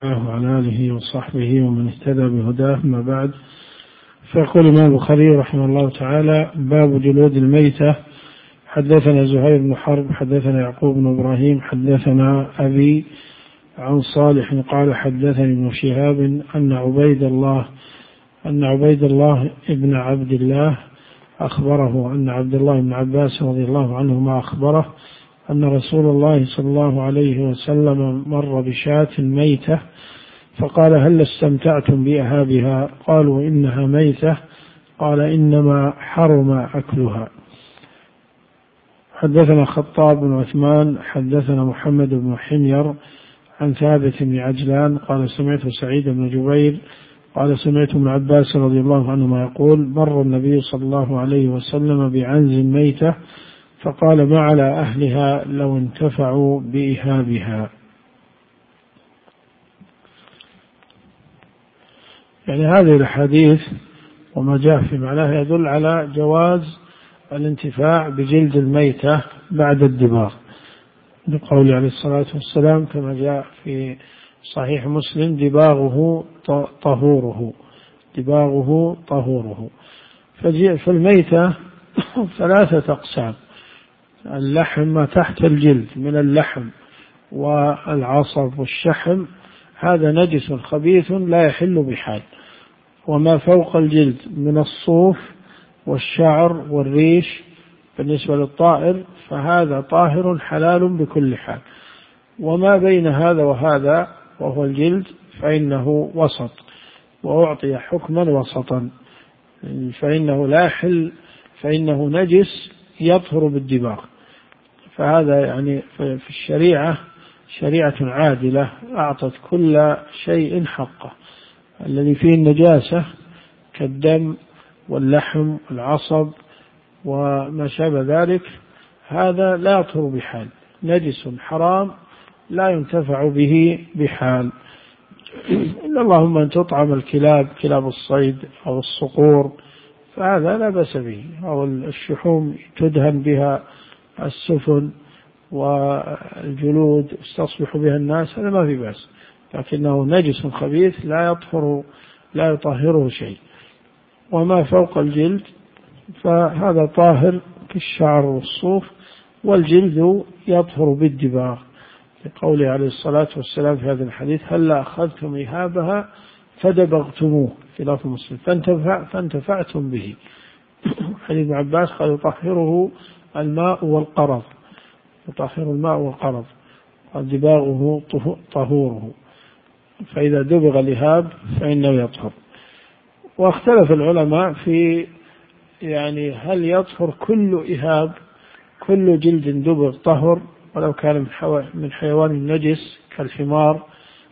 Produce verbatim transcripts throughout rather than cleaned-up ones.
وعلى آله وصحبه ومن اهتدى بهداه. ما بعد، فيقول الإمام البخاري رحمه الله تعالى: باب جلود الميتة. حدثنا زهير بن حرب حدثنا يعقوب بن إبراهيم حدثنا أبي عن صالح قال حدثني ابن شهاب أن عبيد الله أن عبيد الله ابن عبد الله أخبره أن عبد الله بن عباس رضي الله عنهما أخبره أن رسول الله صلى الله عليه وسلم مر بشاة ميتة فقال: هل استمتعتم بأهابها؟ قالوا: إنها ميتة. قال: إنما حرم أكلها. حدثنا خطاب بن عثمان حدثنا محمد بن حمير عن ثابت بن عجلان قال: سمعت سعيد بن جبير قال: سمعت ابن عباس رضي الله عنهما يقول: مر النبي صلى الله عليه وسلم بعنز ميتة فقال: ما على أهلها لو انتفعوا بإهابها. يعني هذه الحديث وما جاء في معناه يدل على جواز الانتفاع بجلد الميتة بعد الدباغ، لقول عليه الصلاة والسلام كما جاء في صحيح مسلم: دباغه طهوره دباغه طهوره. فالميتة ثلاثة أقسام: اللحم ما تحت الجلد من اللحم والعصب والشحم هذا نجس خبيث لا يحل بحال، وما فوق الجلد من الصوف والشعر والريش بالنسبة للطائر فهذا طاهر حلال بكل حال، وما بين هذا وهذا وهو الجلد فإنه وسط، وأعطي حكما وسطا، فإنه لا يحل فإنه نجس يطهر بالدباغ. فهذا يعني في الشريعة شريعة عادلة أعطت كل شيء حقه. الذي فيه النجاسة كالدم واللحم والعصب وما شابه ذلك هذا لا يطهر بحال، نجس حرام لا ينتفع به بحال، إلا اللهم أن تطعم الكلاب كلاب الصيد أو الصقور فهذا لا بأس به، أو الشحوم تدهن بها السفن والجلود استصبح بها الناس هذا ما في بأس، لكنه نجس خبيث لا يطهر لا يطهره شيء. وما فوق الجلد فهذا طاهر كالشعر والصوف، والجلد يطهر بالدباغ، لقوله عليه الصلاة والسلام في هذا الحديث: هل أخذتم إهابها فدبغتموه، في لفظ مسلم فانتفع فانتفعتم به. حديث ابن عباس قال: يطهره الماء والقرض، يطهر الماء والقرض، دباغه طهوره، فإذا دبغ الإهاب فإنه يطهر. واختلف العلماء في يعني هل يطهر كل إهاب، كل جلد دبغ طهر ولو كان من حيوان نجس كالحمار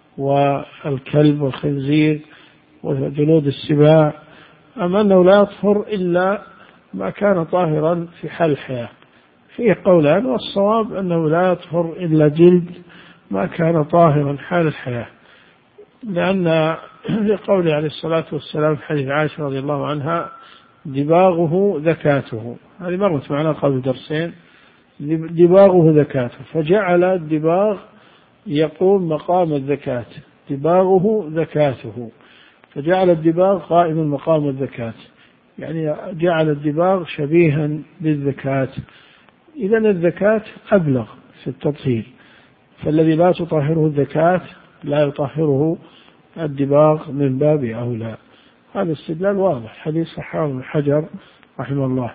والكلب والخنزير وجلود السباع، أم أنه لا يطهر إلا ما كان طاهرا في حال الحياة؟ فيه قولان، والصواب أنه لا يطهر إلا جلد ما كان طاهرا حال الحياة، لأن لقوله عليه الصلاة والسلام في حديث عائشة رضي الله عنها: دباغه ذكاته. هذه مرت معنا قبل درسين، دباغه ذكاته، فجعل الدباغ يقوم مقام الذكاة، دباغه ذكاته، فجعل الدباغ قائما مقام الذكاة، يعني جعل الدباغ شبيها بالذكاة. إذن الذكاة أبلغ في التطهير، فالذي لا تطهره الذكاة لا يطهره الدباغ من باب أولى. هذا استدلال واضح، حديث صححه ابن حجر رحمه الله.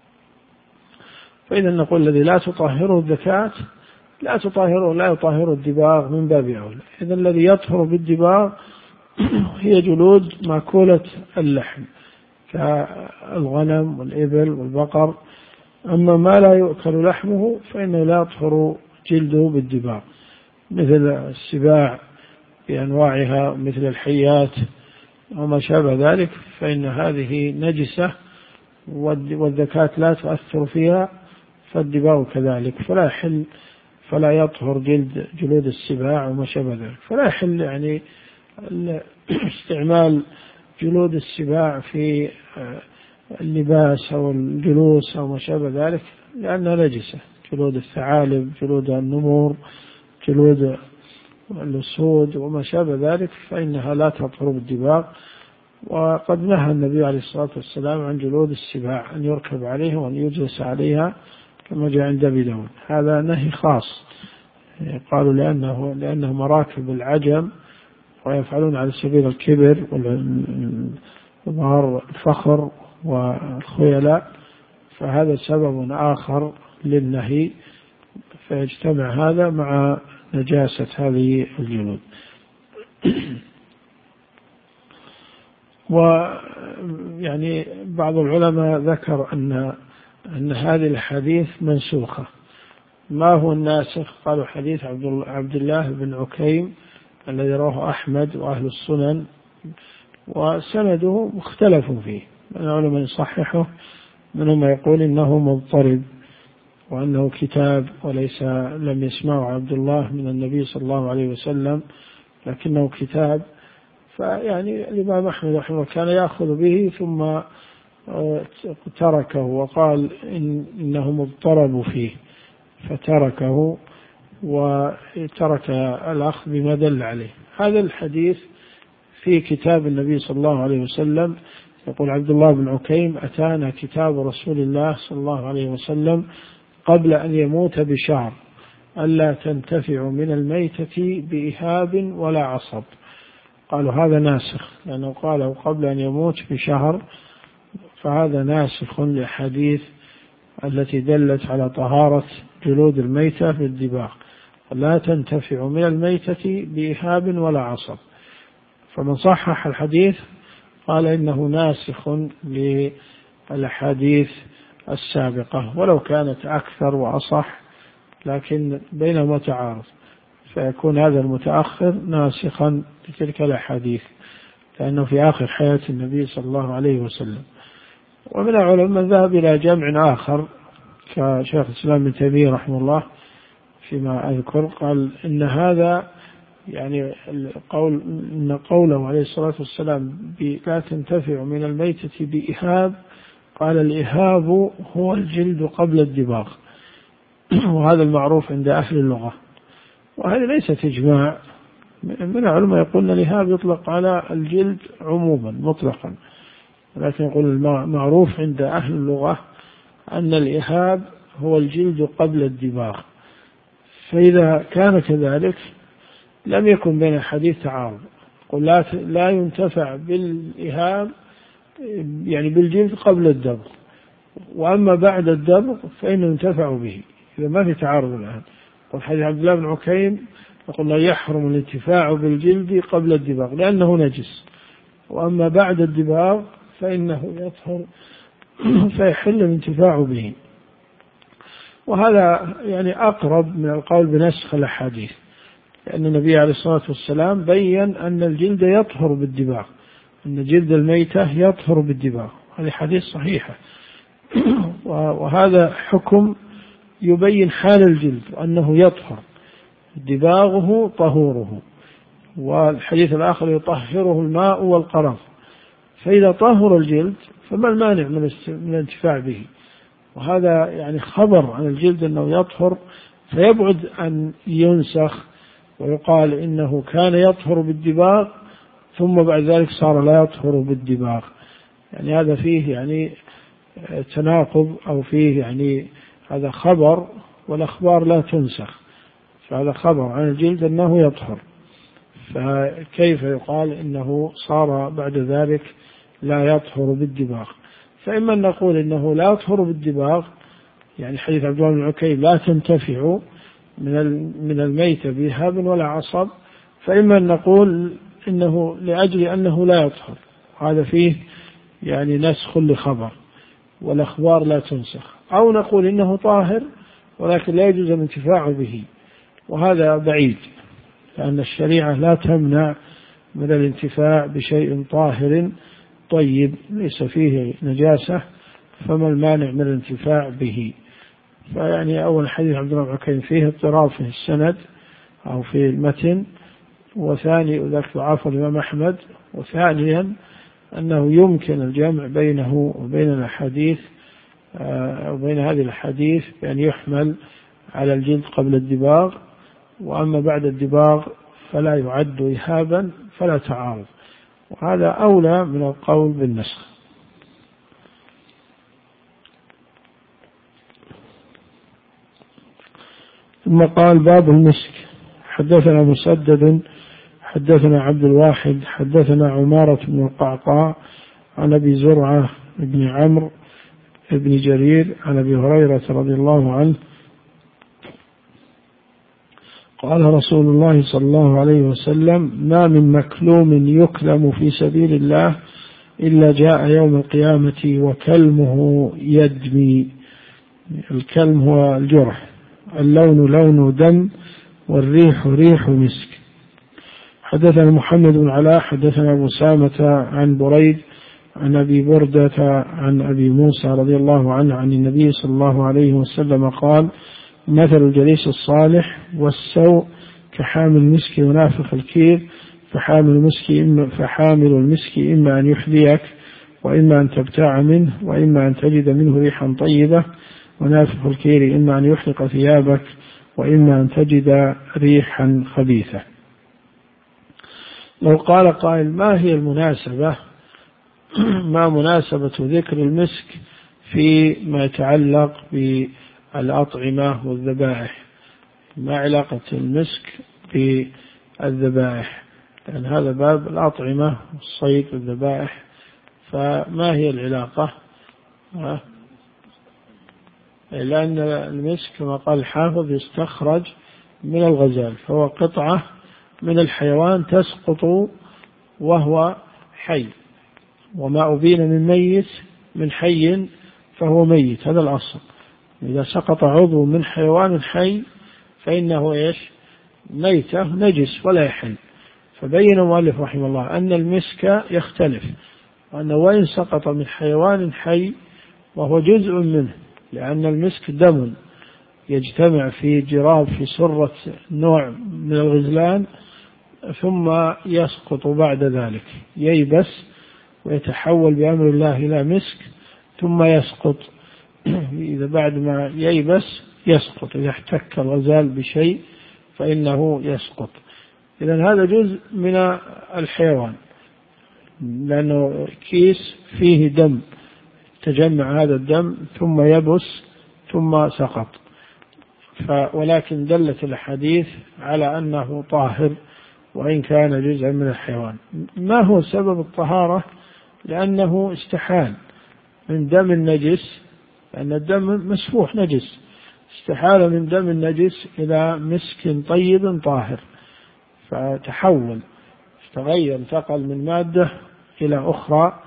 فإذا نقول الذي لا تطهره الذكاة لا تطهره لا يطهر الدباغ من باب أولى. إذا الذي يطهر بالدباغ هي جلود مأكولة اللحم كالغنم والإبل والبقر، أما ما لا يؤكل لحمه فإنه لا يطهر جلده بالدباغ، مثل السباع بأنواعها مثل الحيات وما شابه ذلك، فإن هذه نجسة والذكاة لا تؤثر فيها، فالدباغ كذلك فلا يحل فلا يطهر جلد جلود السباع وما شابه ذلك، فلا يحل يعني استعمال جلود السباع في اللباس أو الجلوس أو ما شابه ذلك لأنها نجسة، جلود الثعالب، جلود النمور، جلود والأسود وما شابه ذلك فإنها لا تطهر بالدباغ. وقد نهى النبي عليه الصلاة والسلام عن جلود السباع أن يركب عليها وأن يجلس عليها كما جاء عند أبي داود. هذا نهي خاص، قالوا لأنه لأنه مراكب العجم ويفعلون على سبيل الكبر وظهر الفخر والخيلاء، فهذا سبب آخر للنهي، فيجتمع هذا مع نجاسة هذه الجلود. ويعني بعض العلماء ذكر أن أن هذه الحديث منسوخة. ما هو الناسخ؟ قالوا حديث عبد الله بن عكيم الذي رواه أحمد وأهل السنن، وسنده مختلف فيه، من العلماء يصححه، منهم يقول إنه مضطرب وأنه كتاب وليس لم يسمعه عبد الله من النبي صلى الله عليه وسلم لكنه كتاب. فيعني الإمام أحمد رحمه الله كان يأخذ به ثم تركه وقال إن إنه مضطرب فيه فتركه وترك الأخذ بما دل عليه. هذا الحديث في كتاب النبي صلى الله عليه وسلم. يقول عبد الله بن عكيم: أتانا كتاب رسول الله صلى الله عليه وسلم قبل أن يموت بشهر ألا تنتفع من الميتة بإهاب ولا عصب. قالوا هذا ناسخ، لأنه قاله قبل أن يموت بشهر، فهذا ناسخ للحديث التي دلت على طهارة جلود الميتة بالدباغ، لا تنتفع من الميتة بإهاب ولا عصب. فمن صحح الحديث قال إنه ناسخ للحديث السابقة، ولو كانت أكثر وأصح، لكن بينهما تعارض، فيكون هذا المتأخر ناسخا لتلك الأحاديث لأنه في آخر حياة النبي صلى الله عليه وسلم. ومن العلماء ذهب إلى جمع آخر كشيخ الإسلام ابن تيمية رحمه الله فيما أذكر، قال إن هذا يعني القول إن قوله عليه الصلاة والسلام لا تنتفع من الميتة بإهاب، قال الإهاب هو الجلد قبل الدباغ، وهذا المعروف عند أهل اللغة. وهذه ليست إجماع، من العلماء يقولون الإهاب يطلق على الجلد عموما مطلقا، لكن يقول المعروف عند أهل اللغة أن الإهاب هو الجلد قبل الدباغ. فإذا كان كذلك لم يكن بين الحديث تعارض، قل لا لا ينتفع بالإهاب يعني بالجلد قبل الدبغ، وأما بعد الدبغ فإنه ينتفع به، إذا ما في تعارض الآن. قل حديث عبد الله بن عكيم يقول لا يحرم الانتفاع بالجلد قبل الدباغ لأنه نجس، وأما بعد الدباغ فإنه يطهر فيحل الانتفاع به. وهذا يعني أقرب من القول بنسخ الأحاديث، لأن النبي عليه الصلاة والسلام بيّن أن الجلد يطهر بالدباغ، أن جلد الميتة يطهر بالدباغ، هذه حديث صحيحة. وهذا حكم يبين حال الجلد أنه يطهر، دباغه طهوره، والحديث الآخر يطهره الماء والقرف. فإذا طهر الجلد فما المانع من الانتفاع به؟ وهذا يعني خبر عن الجلد أنه يطهر، فيبعد أن ينسخ ويقال إنه كان يطهر بالدباغ ثم بعد ذلك صار لا يطهر بالدباغ. يعني هذا فيه يعني تناقض، أو فيه يعني هذا خبر والأخبار لا تنسخ، فهذا خبر عن الجلد أنه يطهر، فكيف يقال إنه صار بعد ذلك لا يطهر بالدباغ؟ فإما أن نقول إنه لا يطهر بالدباغ، يعني حديث عبد الله بن عكيم لا تنتفع من من الميتة بإهاب ولا عصب، فإما أن نقول إنه لأجل أنه لا يطهر، هذا فيه يعني نسخ لخبر والأخبار لا تنسخ، أو نقول إنه طاهر ولكن لا يجوز الانتفاع به، وهذا بعيد، لأن الشريعة لا تمنع من الانتفاع بشيء طاهر طيب ليس فيه نجاسة، فما المانع من الانتفاع به؟ فيعني أول حديث عبد الله بن عكيم فيه اضطراب في السند أو في المتن، وثاني ذاك ضعف الإمام أحمد، وثانيا أنه يمكن الجمع بينه وبين الحديث أو بين هذه الحديث بأن يحمل على الجلد قبل الدباغ، وأما بعد الدباغ فلا يعد إيهابا فلا تعارض، وهذا أولى من القول بالنسخ. ثم قال باب المسك. حدثنا مسدد حدثنا عبد الواحد حدثنا عمارة بن القعقاع عن أبي زرعة بن عمرو بن جرير عن أبي هريرة رضي الله عنه قال رسول الله صلى الله عليه وسلم: ما من مكلوم يكلم في سبيل الله إلا جاء يوم القيامة وكلمه يدمي. الكلم هو الجرح، اللون لون دم، والريح ريح مسك. حدثنا محمد بن علاء حدثنا أبو سامة عن بريد عن أبي بردة عن أبي موسى رضي الله عنه عن النبي صلى الله عليه وسلم قال: مثل الجليس الصالح والسوء كحامل المسك ونافخ الكير، فحامل المسك إما, فحامل المسك إما أن يحذيك وإما أن تبتاع منه وإما أن تجد منه ريحا طيبة، ونافخ الكير إما أن يحرق ثيابك وإما أن تجد ريحا خبيثة. لو قال قائل: ما هي المناسبة ما مناسبة ذكر المسك فيما يتعلق بالأطعمة والذبائح؟ ما علاقة المسك بالذبائح؟ لأن هذا باب الأطعمة والصيد والذبائح، فما هي العلاقة؟ لأن المسك كما قال الحافظ يستخرج من الغزال، فهو قطعة من الحيوان تسقط وهو حي، وما أبين من ميت من حي فهو ميت، هذا الأصل. إذا سقط عضو من حيوان حي فإنه إيش؟ ميتة نجس ولا يحل. فبين المؤلف رحمه الله أن المسك يختلف، وأنه وإن سقط من حيوان حي وهو جزء منه، لأن المسك دم يجتمع في جراب في سرة نوع من الغزلان ثم يسقط بعد ذلك، ييبس ويتحول بأمر الله إلى مسك ثم يسقط. إذا بعد ما ييبس يسقط، إذا احتك الغزال بشيء فإنه يسقط. إذن هذا جزء من الحيوان، لأنه كيس فيه دم، تجمع هذا الدم ثم يبس ثم سقط. ولكن دلت الحديث على أنه طاهر وإن كان جزءا من الحيوان. ما هو سبب الطهارة؟ لأنه استحال من دم النجس، لأن الدم مسفوح نجس، استحال من دم النجس إلى مسك طيب طاهر، فتحول تغير، انتقل من مادة إلى أخرى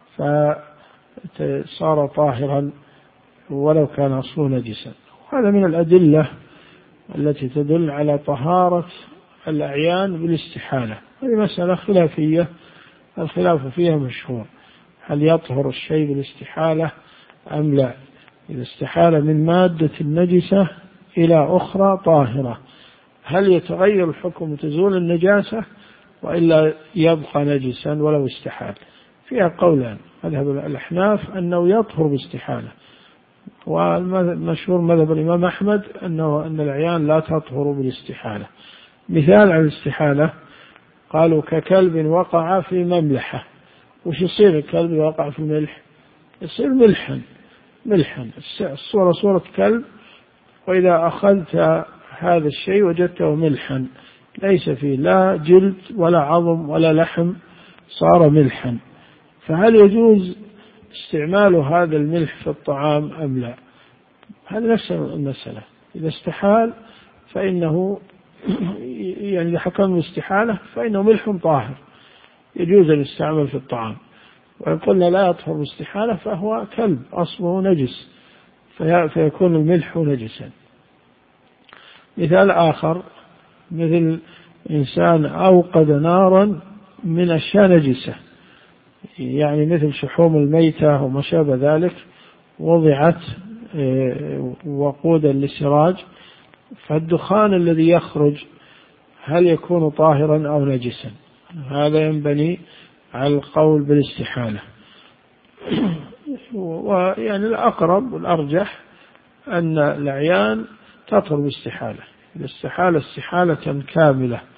فصار طاهرا ولو كان أصله نجسا. هذا من الأدلة التي تدل على طهارة الأعيان بالاستحالة. هذه مسألة خلافية، الخلاف فيها مشهور، هل يطهر الشيء بالاستحالة أم لا؟ إذا استحال من مادة النجسة إلى أخرى طاهرة، هل يتغير الحكم وتزول النجاسة وإلا يبقى نجسا ولو استحال؟ فيها قولان، مذهب الأحناف أنه يطهر باستحالة، والمشهور مذهب الإمام أحمد أنه أن الأعيان لا تطهر بالاستحالة. مثال على الاستحالة قالوا: ككلب وقع في مملحة. وش يصير الكلب وقع في الملح؟ يصير ملحا ملحا الصورة صورة كلب، وإذا أخذت هذا الشيء وجدته ملحا ليس فيه لا جلد ولا عظم ولا لحم، صار ملحا. فهل يجوز استعمال هذا الملح في الطعام أم لا؟ هذا نفس المسألة. إذا استحال فإنه يعني إذا حكم الاستحالة فإنه ملح طاهر يجوز أن يستعمل في الطعام، وإن قلنا لا يطهر بالاستحالة فهو كلب أصله نجس فيكون الملح نجسا. مثال آخر مثل إنسان أوقد نارا من أشياء نجسة، يعني مثل شحوم الميتة وما شابه ذلك، وضعت وقودا للسراج، فالدخان الذي يخرج هل يكون طاهرا أو نجسا؟ هذا ينبني على القول بالاستحالة. ويعني الأقرب والأرجح أن الأعيان تطهر بالاستحالة، الاستحالة استحالة كاملة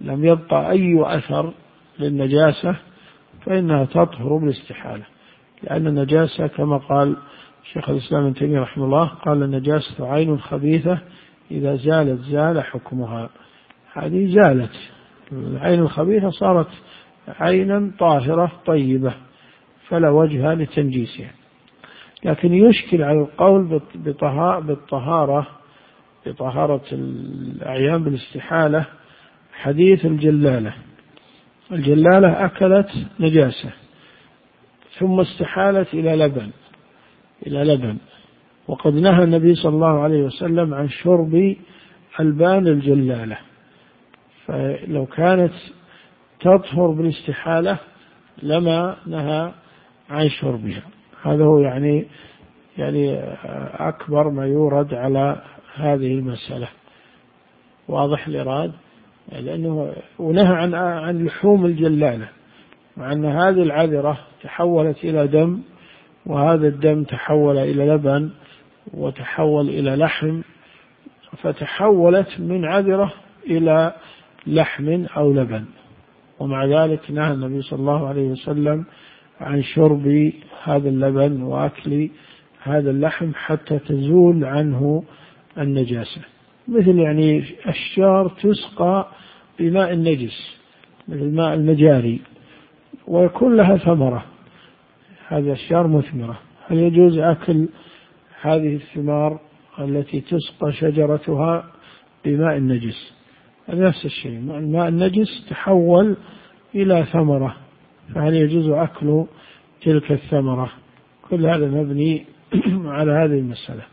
لم يبقى أي أثر للنجاسة فإنها تطهر بالاستحالة، لأن النجاسة كما قال شيخ الإسلام ابن تيمية رحمه الله قال النجاسة عين خبيثة إذا زالت زال حكمها. هذه زالت، العين الخبيثة صارت عينا طاهرة طيبة فلا وجه لتنجيسها. لكن يشكل على القول بالطهارة بطهارة الأعيان بالاستحالة حديث الجلالة. الجلالة أكلت نجاسة ثم استحالت إلى لبن إلى لبن وقد نهى النبي صلى الله عليه وسلم عن شرب ألبان الجلالة، فلو كانت تطهر بالاستحالة لما نهى عن شربها. هذا هو يعني يعني أكبر ما يورد على هذه المسألة. واضح الإراد، لأنه ونهى عن عن لحوم الجلالة، مع أن هذه العذرة تحولت إلى دم، وهذا الدم تحول إلى لبن وتحول إلى لحم، فتحولت من عذرة إلى لحم أو لبن، ومع ذلك نهى النبي صلى الله عليه وسلم عن شرب هذا اللبن وأكل هذا اللحم حتى تزول عنه النجاسة. مثل يعني أشجار تسقى بماء النجس مثل ماء المجاري ويكون لها ثمرة، هذه أشجار مثمرة، هل يجوز أكل هذه الثمار التي تسقى شجرتها بماء النجس؟ نفس الشيء، الماء النجس تحول إلى ثمرة، فهل يجوز أكل تلك الثمرة؟ كل هذا مبني على هذه المسألة.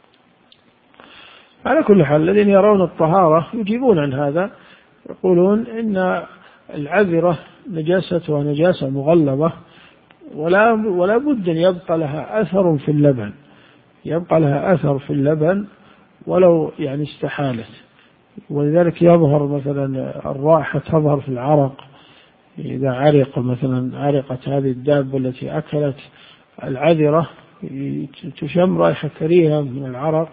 على كل حال الذين يرون الطهارة يجيبون عن هذا، يقولون إن العذرة نجاستها نجاسة مغلظة ولا ولا بد أن يبقى لها أثر في اللبن، يبقى لها أثر في اللبن ولو يعني استحالت، ولذلك يظهر مثلا الرائحة تظهر في العرق، إذا عرق مثلا عرقت هذه الدابة التي أكلت العذرة تشم رائحة كريهة من العرق،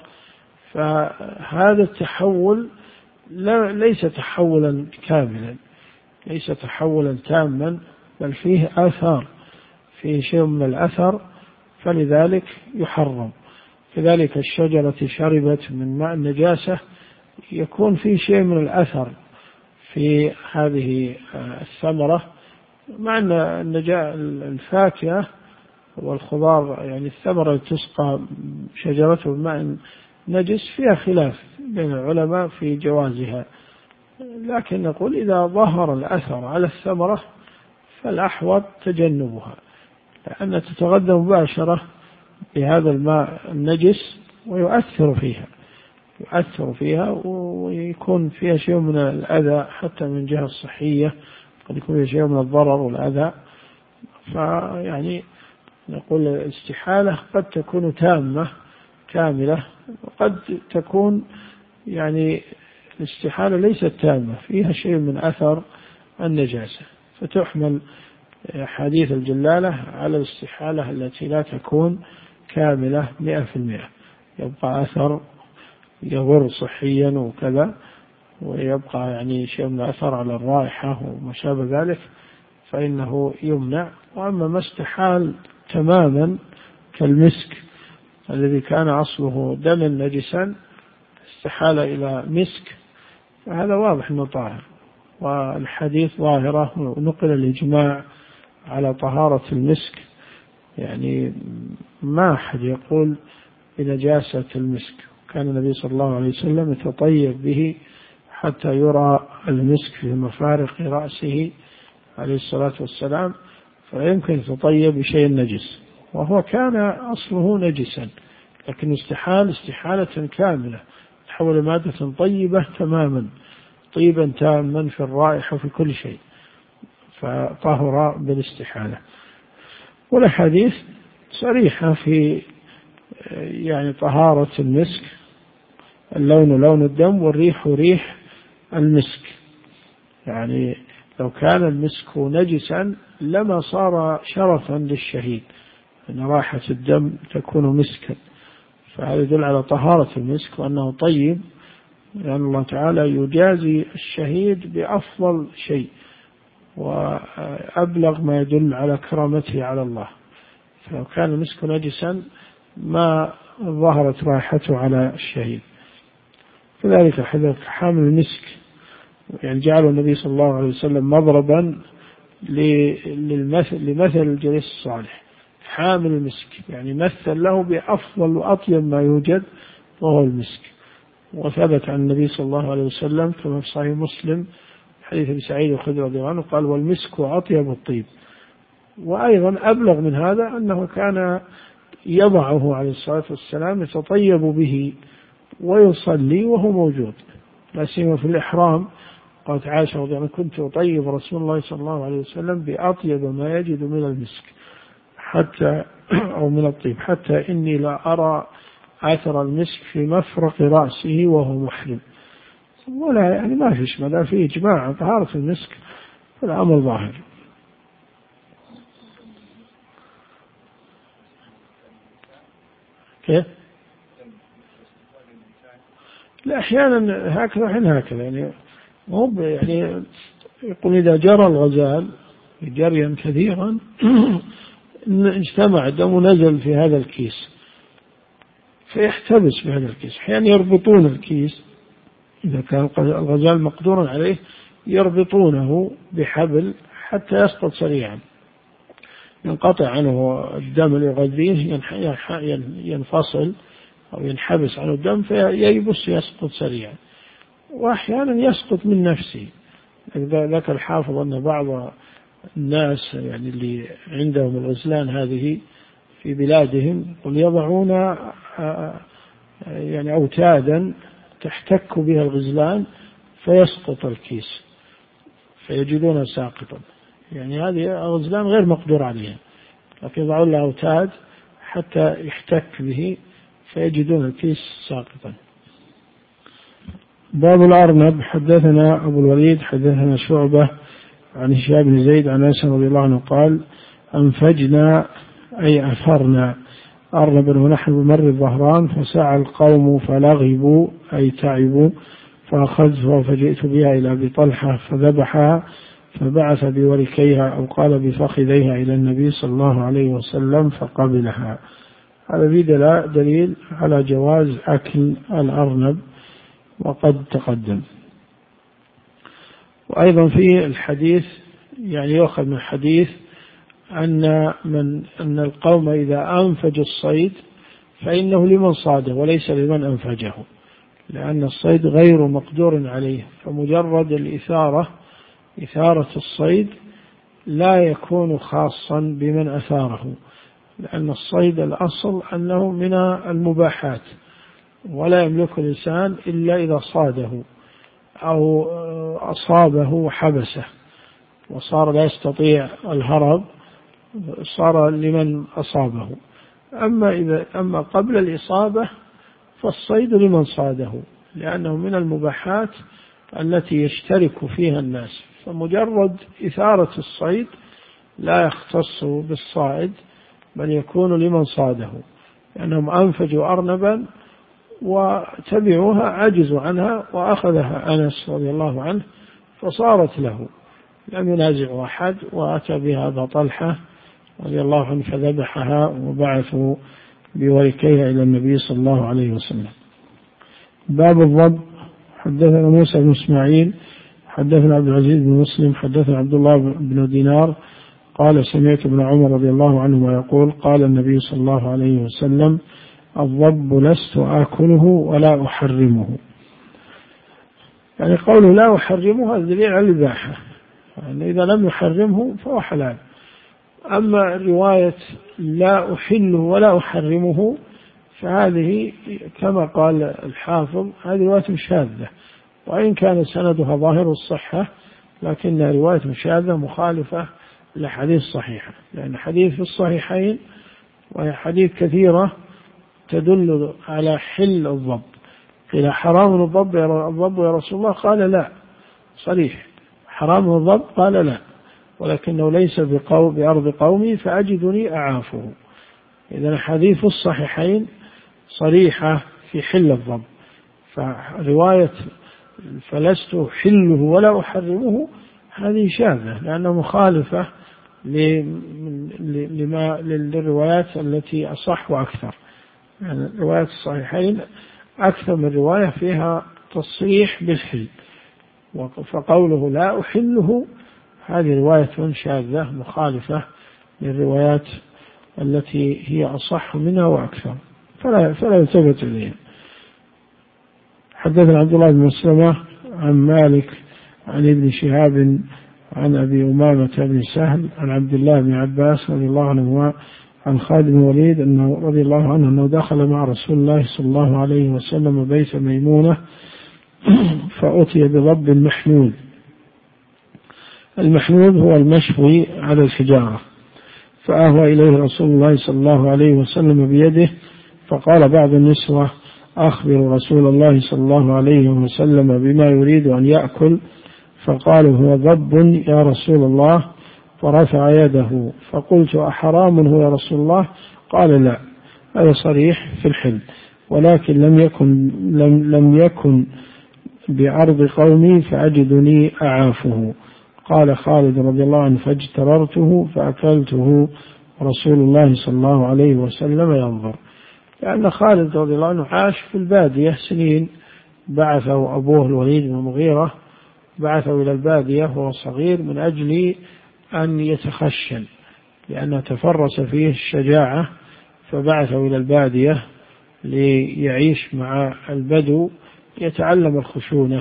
فهذا التحول ليس تحولا كاملا، ليس تحولا تاما، بل فيه آثار، فيه شيء من الأثر، فلذلك يحرم. كذلك الشجرة شربت من ماء النجاسة يكون فيه شيء من الأثر في هذه الثمرة، مع أن الفاكهة والخضار يعني الثمرة تسقى شجرته بماء نجس فيها خلاف بين العلماء في جوازها، لكن نقول إذا ظهر الأثر على الثمرة فالأحوط تجنبها، لأن تتغذى مباشرة بهذا الماء النجس ويؤثر فيها يؤثر فيها ويكون فيها شيء من الأذى حتى من جهة الصحية، قد يكون فيها شيء من الضرر والأذى. فيعني نقول الاستحالة قد تكون تامة كاملة، وقد تكون يعني الاستحالة ليست تامة، فيها شيء من أثر النجاسة، فتحمل حديث الجلالة على الاستحالة التي لا تكون كاملة مئة في المئة، يبقى أثر يضر صحيا وكذا، ويبقى يعني شيء من أثر على الرائحة وما شابه ذلك، فإنه يمنع. وأما ما استحال تماما كالمسك الذي كان أصله دما نجسا استحال إلى مسك، فهذا واضح أنه طاهر، والحديث ظاهرة، ونقل الإجماع على طهارة المسك، يعني ما أحد يقول بنجاسة المسك. كان النبي صلى الله عليه وسلم يتطيب به حتى يرى المسك في مفارق رأسه عليه الصلاة والسلام، فيمكن يتطيب بشيء نجس وهو كان أصله نجسا، لكن استحال استحالة كاملة، تحول مادة طيبة تماما، طيبا تاما في الرائحة وفي كل شيء، فطهر بالاستحالة. والحديث صريحة في يعني طهارة المسك، اللون لون الدم والريح ريح المسك، يعني لو كان المسك نجسا لما صار شرفا للشهيد أن رائحة الدم تكون مسكا، فهذا يدل على طهارة المسك وأنه طيب لأن الله تعالى يجازي الشهيد بأفضل شيء وأبلغ ما يدل على كرامته على الله. فلو كان المسك نجسا ما ظهرت رائحته على الشهيد. كذلك حامل المسك، يعني جعله النبي صلى الله عليه وسلم مضربا للمثل لمثل الجليس الصالح، حامل المسك، يعني مثل له بأفضل وأطيب ما يوجد وهو المسك. وثبت عن النبي صلى الله عليه وسلم كما في صحيح مسلم حديث ابي سعيد الخدري رضي الله عنه قال: والمسك أطيب الطيب. وأيضا أبلغ من هذا أنه كان يضعه عليه الصلاة والسلام يتطيب به ويصلي وهو موجود، لا سيما في الإحرام. قالت عائشة رضي الله عنها: كنت أطيب رسول الله صلى الله عليه وسلم بأطيب ما يجد من المسك حتى أو من الطيب حتى إني لا أرى أثر المسك في مفرق رأسه وهو محرم. ولا يعني ما فيش مدى في إجماع طهارة المسك، فالأمر ظاهر. كيف؟ لا أحيانا هكذا وحين هكذا، يعني مو يعني يقول إذا جرى الغزال جريا كثيرا اجتمع الدم ونزل في هذا الكيس فيحتبس بهذا الكيس. أحيانا يربطون الكيس إذا كان الغزال مقدورا عليه، يربطونه بحبل حتى يسقط سريعا، ينقطع عنه الدم اللي يغذيه، ينفصل أو ينحبس عنه الدم فييبس يسقط سريعا. وأحيانا يسقط من نفسه. ذكر الحافظ أن بعض الناس يعني اللي عندهم الغزلان هذه في بلادهم يضعون يعني أوتادا تحتك بها الغزلان فيسقط الكيس فيجدونه ساقطا. يعني هذه الغزلان غير مقدور عليها، لكن يضعون له أوتاد حتى يحتك به فيجدون الكيس ساقطا. باب الأرنب. حدثنا أبو الوليد حدثنا شعبة عن هشام بن زيد عن أنس رضي الله عنه قال: أنفجنا أي أثرنا أرنبا ونحن بمر الظهران فسعى القوم فلغبوا أي تعبوا، فأخذتها فجئت بها إلى أبي طلحة فذبحها فبعث بوركيها أو قال بفخذيها إلى النبي صلى الله عليه وسلم فقبلها. هذا في دليل على جواز أكل الأرنب وقد تقدم. وأيضا في الحديث يعني يؤخذ من الحديث أن من أن القوم إذا أنفجوا الصيد فإنه لمن صاده وليس لمن أنفجه، لأن الصيد غير مقدور عليه، فمجرد الإثارة إثارة الصيد لا يكون خاصا بمن أثاره، لأن الصيد الأصل أنه من المباحات ولا يملك الإنسان إلا إذا صاده أو أصابه وحبسه وصار لا يستطيع الهرب صار لمن أصابه. أما إذا أما قبل الإصابة فالصيد لمن صاده، لأنه من المباحات التي يشترك فيها الناس، فمجرد إثارة الصيد لا يختص بالصائد بل يكون لمن صاده، لأنهم أنفجوا أرنبا وتبعوها عجزوا عنها وأخذها أنس رضي الله عنه فصارت له، لم ينازع أحد، وأتى بها أبا طلحة رضي الله عنه فذبحها وبعثوا بوركيها إلى النبي صلى الله عليه وسلم. باب الضب. حدثنا موسى بن إسماعيل حدثنا عبد العزيز بن مسلم حدثنا عبد الله بن دينار قال: سمعت ابن عمر رضي الله عنهما يقول: قال النبي صلى الله عليه وسلم: الضب لست آكله ولا أحرمه. يعني قوله لا أحرمه هذا دليل على الإباحة، يعني إذا لم يحرمه فهو حلال. أما رواية لا أحله ولا أحرمه فهذه كما قال الحافظ هذه رواية شاذة، وإن كان سندها ظاهر الصحة لكنها رواية شاذة مخالفة لحديث صحيحة، لأن حديث في الصحيحين وهي حديث كثيرة تدل على حل الضب. قيل: حرام الضب يا رسول الله؟ قال: لا، صريح حرام الضب. قال: لا، ولكنه ليس بقو بأرض قومي فأجدني أعافه. إذن حديث الصحيحين صريحة في حل الضب، فرواية فلست أحله ولا أحرمه هذه شاذة، لأنها مخالفة لما للروايات التي أصح وأكثر. يعني الروايات الصحيحين أكثر من رواية فيها تصريح بالحل، فقوله لا أحله هذه رواية شاذة مخالفة للروايات التي هي أصح منها وأكثر، فلا, فلا يلتفت إليها. حدثنا عبد الله بن مسلمة عن مالك عن ابن شهاب عن أبي أمامة بن سهل عن عبد الله بن عباس رضي الله عنه عن خالد بن الوليد أنه رضي الله عنه أنه دخل مع رسول الله صلى الله عليه وسلم بيت ميمونة فأتي بضب محنود. المحنود هو المشوي على الحجارة، فأهوى إليه رسول الله صلى الله عليه وسلم بيده، فقال بعض النسوة أخبر رسول الله صلى الله عليه وسلم بما يريد أن يأكل، فقالوا هو ضب يا رسول الله، فرفع يده، فقلت أحرام هو يا رسول الله؟ قال لا، هذا صريح في الحل، ولكن لم يكن لم, لم يكن بعرض قومي فأجدني أعافه. قال خالد رضي الله عنه فاجتررته فأكلته رسول الله صلى الله عليه وسلم ينظر، لأن خالد رضي الله عنه عاش في البادية سنين، بعثه أبوه الوليد بن المغيرة بعثه إلى البادية وهو صغير من أجل أن يتخشن، لأنه تفرس فيه الشجاعة، فبعثه إلى البادية ليعيش مع البدو يتعلم الخشونة،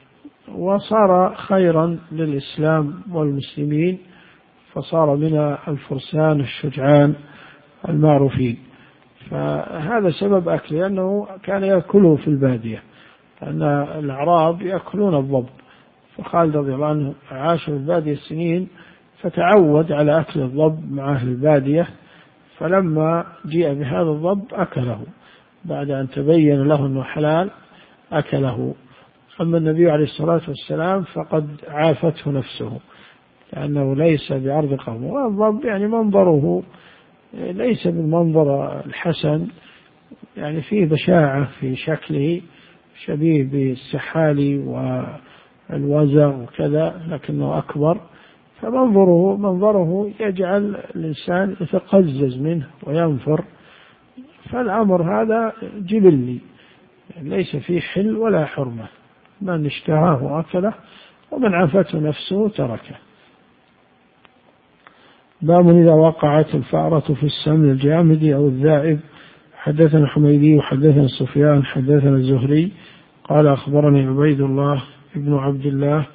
وصار خيرا للإسلام والمسلمين، فصار من الفرسان الشجعان المعروفين. فهذا سبب أكله، لأنه كان يأكله في البادية، لأن الأعراب يأكلون الضب، فخالد رضي الله عنه عاش في البادية سنين فتعود على أكل الضب مع أهل البادية، فلما جاء بهذا الضب أكله بعد أن تبين له أنه حلال أكله. أما النبي عليه الصلاة والسلام فقد عافته نفسه، لأنه ليس بعرض قومه، والضب يعني منظره ليس بالمنظر الحسن، يعني فيه بشاعة في شكله شبيه بالسحالي والوزغ وكذا، لكنه أكبر، فمنظره منظره يجعل الإنسان يتقزز منه وينفر، فالأمر هذا جبلي ليس فيه حل ولا حرمة، من اشتهاه أكله ومن عافته نفسه تركه. باب إذا وقعت الفأرة في السمن الجامد أو الذائب. حدثنا حميدي وحدثنا سفيان حدثنا الزهري قال أخبرني عبيد الله ابن عبد الله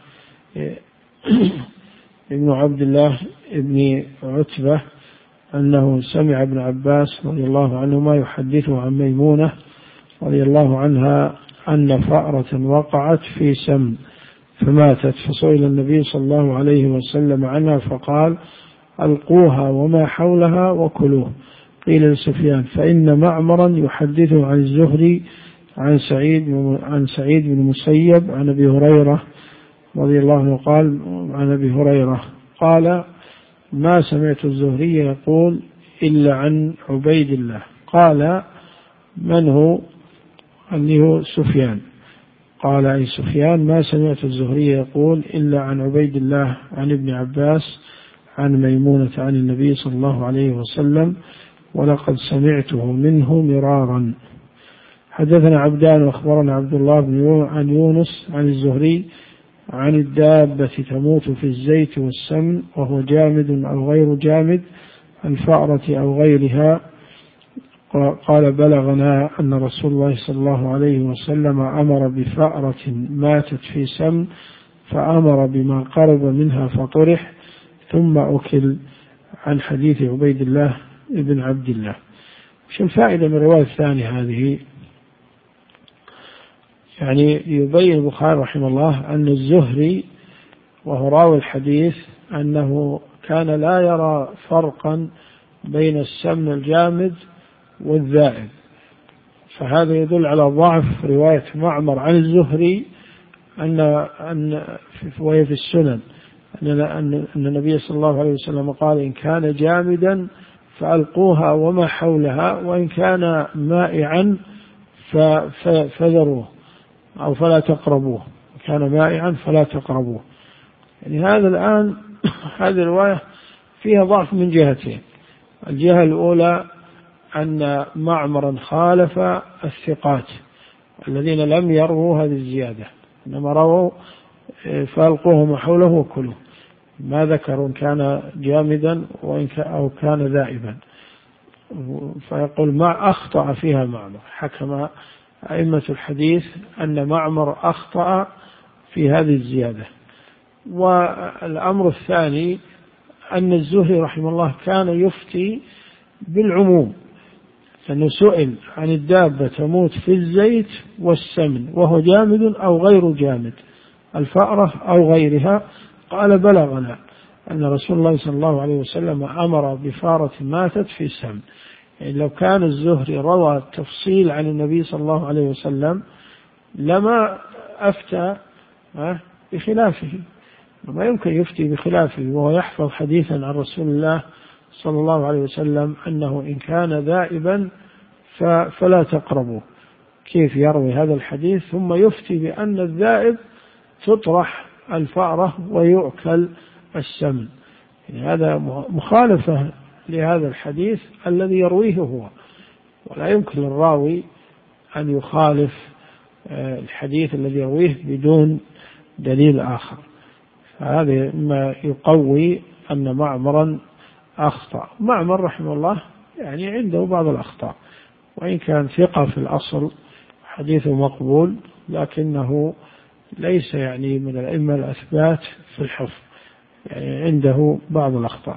ابن عبد الله ابن عتبة أنه سمع ابن عباس رضي الله عنهما يحدثه عن ميمونة رضي الله عنها أن فأرة وقعت في سمن فماتت، فسئل النبي صلى الله عليه وسلم عنها فقال ألقوها وما حولها وكلوه. قيل لسفيان فإن معمرا يحدثه عن الزهري عن سعيد عن سعيد بن المسيب عن أبي هريرة رضي الله عنه قال عن أبي هريرة قال ما سمعت الزهري يقول إلا عن عبيد الله. قال من هو؟ أنه سفيان. قال أي سفيان ما سمعت الزهري يقول إلا عن عبيد الله عن ابن عباس عن ميمونة عن النبي صلى الله عليه وسلم ولقد سمعته منه مرارا. حدثنا عبدان وأخبرنا عبد الله بن عن يونس عن الزهري عن الدابة تموت في الزيت والسمن وهو جامد أو غير جامد الفأرة أو غيرها. قال بلغنا أن رسول الله صلى الله عليه وسلم أمر بفأرة ماتت في سمن فأمر بما قرب منها فطرح ثم أكل. عن حديث عبيد الله ابن عبد الله. وش الفائدة من الرواية الثانية هذه؟ يعني يبين البخاري رحمه الله أن الزهري وهو راوي الحديث أنه كان لا يرى فرقا بين السمن الجامد والذائب، فهذا يدل على ضعف رواية معمر عن الزهري أن أن وهي في السنن أن أن النبي صلى الله عليه وسلم قال إن كان جامدا فألقوها وما حولها وإن كان مائعا فذروه. أو فلا تقربوه، كان مائعا فلا تقربوه. يعني هذا الآن هذه الرواية فيها ضعف من جهتين. الجهة الأولى أن معمرا خالف الثقات الذين لم يروا هذه الزيادة، إنما رووا فألقوه ما حوله وكلوا، ما ذكروا إن كان جامدا وإن أو كان ذائبا، فيقول ما أخطأ فيها معمر. حكم أئمة الحديث أن معمر أخطأ في هذه الزيادة. والأمر الثاني أن الزهري رحمه الله كان يفتي بالعموم، أنه سئل عن الدابة تموت في الزيت والسمن وهو جامد أو غير جامد، الفأرة أو غيرها، قال بلغنا أن رسول الله صلى الله عليه وسلم أمر بفارة ماتت في السمن. يعني لو كان الزهري روى التفصيل عن النبي صلى الله عليه وسلم لما أفتى بخلافه، ما يمكن يفتي بخلافه وهو يحفظ حديثا عن رسول الله صلى الله عليه وسلم أنه إن كان ذائبا فلا تقربوه. كيف يروي هذا الحديث ثم يفتي بأن الذائب تطرح الفأرة ويؤكل السمن؟ يعني هذا مخالفة لهذا الحديث الذي يرويه هو، ولا يمكن للراوي أن يخالف الحديث الذي يرويه بدون دليل آخر. هذا ما يقوي أن معمرا أخطأ. معمر رحمه الله يعني عنده بعض الأخطاء، وإن كان ثقة في الأصل حديثه مقبول، لكنه ليس يعني من الأئمة الأثبات في الحفظ، يعني عنده بعض الأخطاء.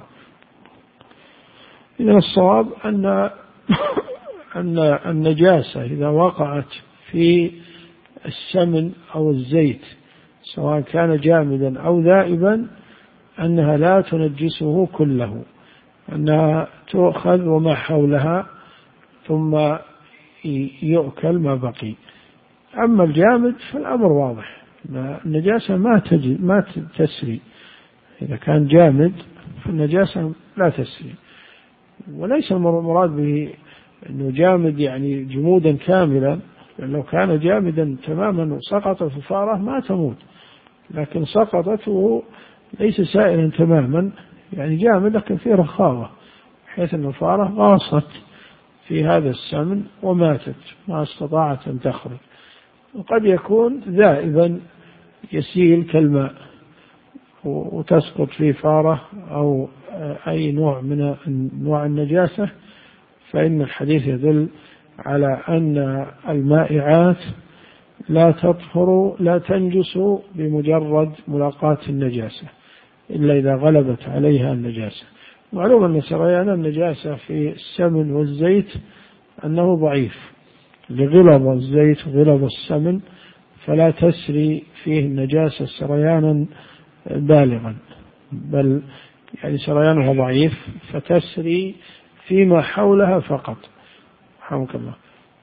إذن الصواب أن أن النجاسة إذا وقعت في السمن أو الزيت سواء كان جامدا أو ذائبا أنها لا تنجسه كله، أنها تؤخذ وما حولها ثم يؤكل ما بقي. أما الجامد فالأمر واضح، النجاسة ما تجي ما تسري، إذا كان جامد فالنجاسة لا تسري. وليس المراد به أنه جامد يعني جمودا كاملا، لو كان جامدا تماما وسقط في الفارة ما تموت، لكن سقطته ليس سائلا تماما، يعني جامد لكن فيه رخاوة بحيث أن الفارة غاصت في هذا السمن وماتت ما استطاعت أن تخرج. وقد يكون ذائبا يسيل كالماء وتسقط فيه فارة أو أي نوع من نوع النجاسة، فإن الحديث يدل على أن المائعات لا تطهر لا تنجس بمجرد ملاقاة النجاسة إلا إذا غلبت عليها النجاسة. معلوم أن سريان النجاسة في السمن والزيت أنه ضعيف لغلظ الزيت وغلظ السمن، فلا تسري فيه النجاسة سريانا بالغا، بل يعني سريانها ضعيف فتسري فيما حولها فقط، رحمك الله،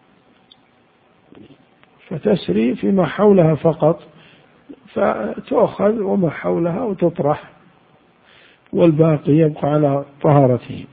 فتسري فيما حولها فقط، فتؤخذ وما حولها وتطرح والباقي يبقى على طهارته.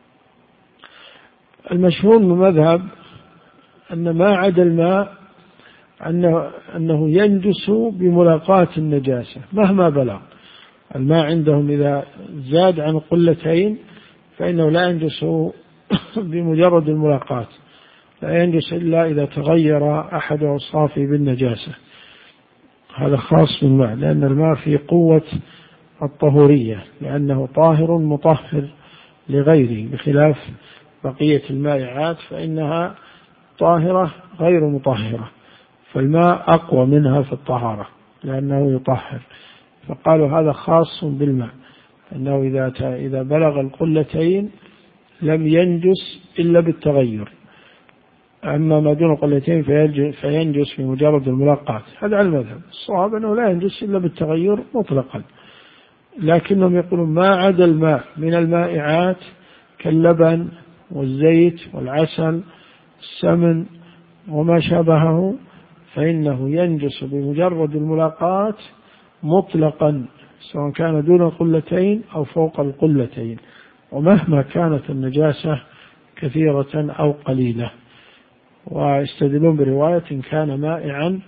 المشهور من المذهب أن ما عدا الماء أنه, أنه ينجس بملاقاة النجاسة مهما بلغ. الماء عندهم إذا زاد عن قلتين فإنه لا ينجس بمجرد الملاقاة، لا ينجس إلا إذا تغير أحد أوصافه بالنجاسة. هذا خاص بالماء، لأن الماء فيه قوة الطهورية، لأنه طاهر مطهر لغيره، بخلاف بقية المائعات فإنها طاهرة غير مطهرة، فالماء أقوى منها في الطهارة لأنه يطهر. فقالوا هذا خاص بالماء، أنه إذا إذا بلغ القلتين لم ينجس إلا بالتغير، أما ما دون القلتين فينجس بمجرد الملاقاة. هذا على المذهب. الصواب أنه لا ينجس إلا بالتغير مطلقا، لكنهم يقولون ما عدا الماء من المائعات كاللبن والزيت والعسل السمن وما شابهه فإنه ينجس بمجرد الملاقاة مطلقا، سواء كان دون القلتين أو فوق القلتين، ومهما كانت النجاسة كثيرة أو قليلة. ويستدلون برواية إن كان مائعا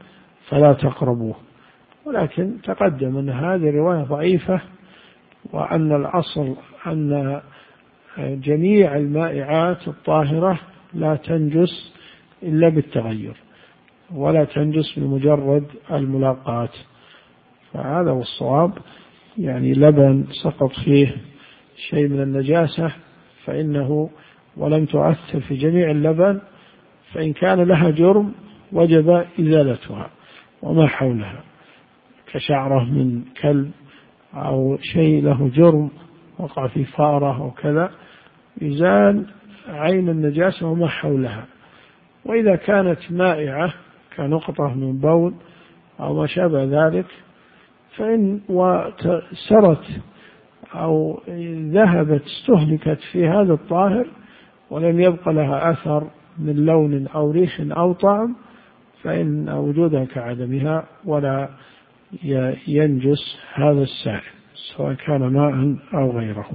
فلا تقربوه. ولكن تقدم أن هذه رواية ضعيفة، وأن الأصل أن جميع المائعات الطاهرة لا تنجس إلا بالتغير، ولا تنجس بمجرد الملاقاة. فهذا هو الصواب. يعني لبن سقط فيه شيء من النجاسة فإنه ولم تؤثر في جميع اللبن، فإن كان لها جرم وجب إزالتها وما حولها، كشعرة من كلب أو شيء له جرم وقع في فارة أو كذا، يزال عين النجاسة وما حولها. وإذا كانت مائعة كنقطة من بول أو ما شابه ذلك، فإن وسرت أو ذهبت استهلكت في هذا الطاهر ولم يبق لها أثر من لون أو ريح أو طعم، فإن وجودها كعدمها، ولا ينجس هذا السائل سواء كان ماء أو غيره.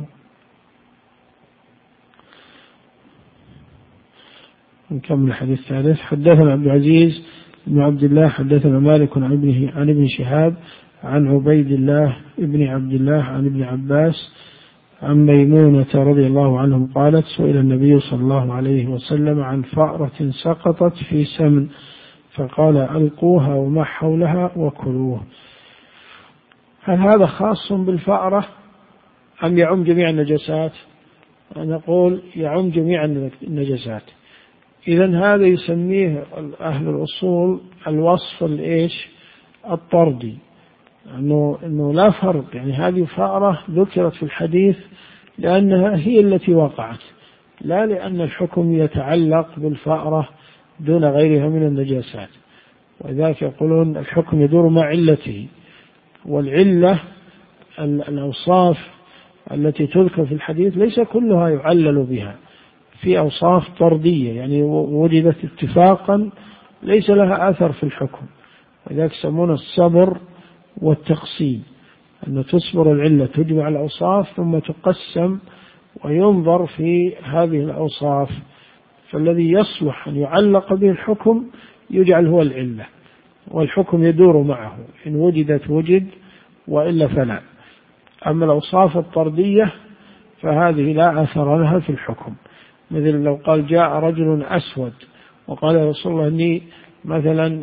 نكمل الحديث الثالث. حدثنا عبد العزيز بن عبد الله حدثنا مالك عن ابنه عن ابن شهاب عن عبيد الله ابن عبد الله عن ابن عباس عن ميمونة رضي الله عنهم قالت: سئل النبي صلى الله عليه وسلم عن فأرة سقطت في سمن فقال: ألقوها وما حولها وكلوه. هل هذا خاص بالفأرة أم يعم جميع النجاسات؟ نقول يعم جميع النجاسات. إذن هذا يسميه أهل الأصول الوصف الإيش الطردي، أنه, إنه لا فرق. يعني هذه فأرة ذكرت في الحديث لأنها هي التي وقعت، لا لأن الحكم يتعلق بالفأرة دون غيرها من النجاسات. وذلك يقولون الحكم يدور مع علته، والعلة الأوصاف التي تذكر في الحديث ليس كلها يعلل بها، في أوصاف طردية يعني وجدت اتفاقا ليس لها أثر في الحكم، وذلك يسمون الصبر والتقسيم، أن تصبر العلة تجمع الأوصاف ثم تقسم وينظر في هذه الأوصاف، فالذي يصلح أن يعلق به الحكم يجعل هو العلة، والحكم يدور معه، إن وجدت وجد وإلا فلا. أما الأوصاف الطردية فهذه لا أثر لها في الحكم، مثل لو قال جاء رجل أسود وقال يا رسول الله إني مثلا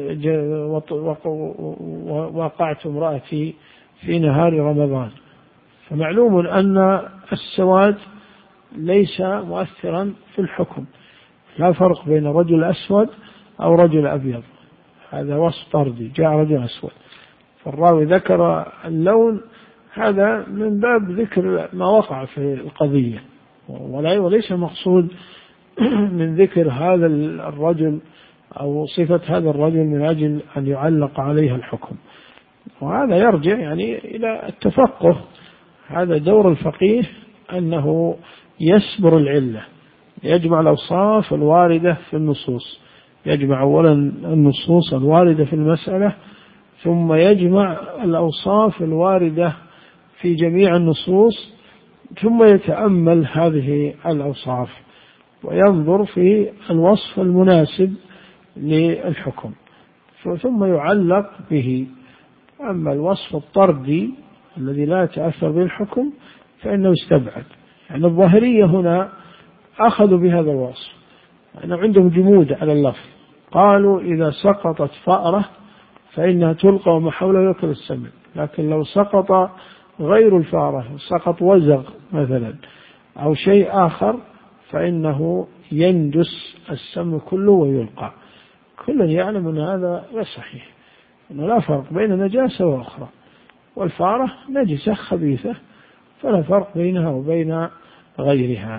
وقعت امرأتي في نهار رمضان، فمعلوم أن السواد ليس مؤثرا في الحكم، لا فرق بين رجل أسود أو رجل أبيض، هذا وصف طردي جاء رجل أسود، فالراوي ذكر اللون، هذا من باب ذكر ما وقع في القضية، وليس مقصود من ذكر هذا الرجل أو صفة هذا الرجل من أجل أن يعلق عليها الحكم. وهذا يرجع يعني إلى التفقه، هذا دور الفقيه أنه يسبر العلة، يجمع الأوصاف الواردة في النصوص، يجمع أولا النصوص الواردة في المسألة، ثم يجمع الأوصاف الواردة في جميع النصوص، ثم يتأمل هذه الأوصاف وينظر في الوصف المناسب للحكم ثم يعلق به. أما الوصف الطردي الذي لا يتأثر به الحكم فإنه استبعد. يعني الظاهرية هنا أخذوا بهذا الوصف، يعني عندهم جمود على اللفظ، قالوا إذا سقطت فأرة فإنها تلقى وما حولها يأكل السمن، لكن لو سقط غير الفأرة، سقط وزغ مثلا أو شيء آخر، فإنه ينجس السمن كله ويلقى. كل يعلم أن هذا لا صحيح، أنه لا فرق بين نجاسة وأخرى، والفأرة نجسة خبيثة فلا فرق بينها وبين غيرها.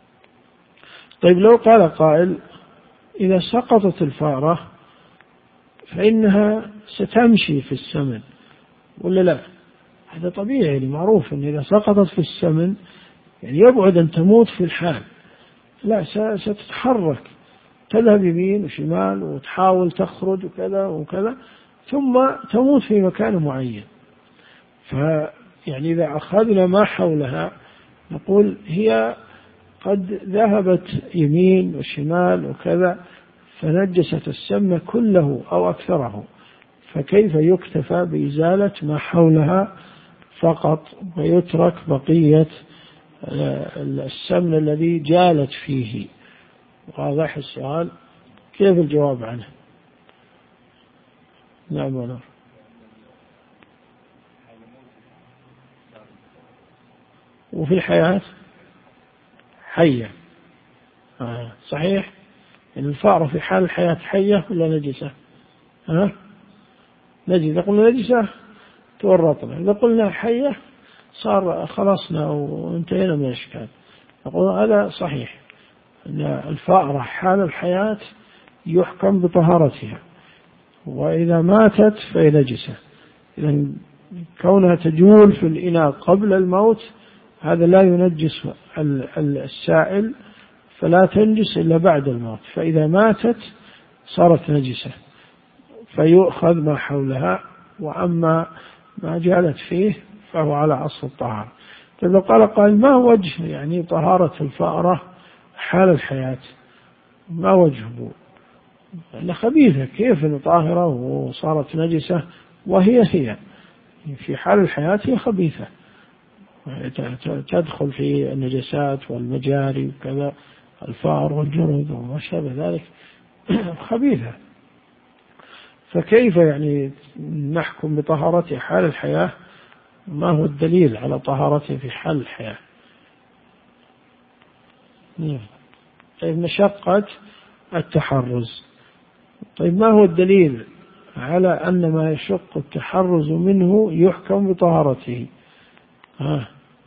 طيب لو قال قائل إذا سقطت الفأرة فإنها ستمشي في السمن ولا لا؟ هذا طبيعي، يعني معروف أن إذا سقطت في السمن يعني يبعد أن تموت في الحال، لا ستتحرك، تذهب يمين وشمال وتحاول تخرج وكذا وكذا ثم تموت في مكان معين. فيعني إذا أخذنا ما حولها نقول هي قد ذهبت يمين وشمال وكذا فنجست السم كله أو أكثره، فكيف يكتفى بإزالة ما حولها فقط ويترك بقية السمن الذي جالت فيه؟ واضح السؤال؟ كيف الجواب عنه؟ نعم ولا وفي الحياة حية. آه صحيح. إن الفأرة في حال الحياة حية ولا نجسة؟ ها؟ نجسة. إذا قلنا نجسة تورطنا، إذا قلنا حية صار خلصنا وانتهينا من الإشكال. نقول هذا صحيح أن الفأرة حال الحياة يحكم بطهارتها، وإذا ماتت فهي نجسة. إذا كونها تجول في الإناء قبل الموت هذا لا ينجس السائل، فلا تنجس إلا بعد الموت، فإذا ماتت صارت نجسة فيؤخذ ما حولها، وأما ما جالت فيه فهو على أصل الطهارة. فإذا قال قال ما وجه يعني طهارة الفأرة حال الحياة؟ ما وجهه؟ لأنها خبيثة، كيف طاهرة وصارت نجسة وهي هي في حال الحياة هي خبيثة، تدخل في النجسات والمجاري وكذا، الفأر والجرذ وما شابه ذلك خبيثة. فكيف يعني نحكم بطهارته حال الحياة؟ ما هو الدليل على طهارته في حال الحياة؟ طيب مشقة التحرز، طيب ما هو الدليل على أن ما يشق التحرز منه يحكم بطهارته؟ ها.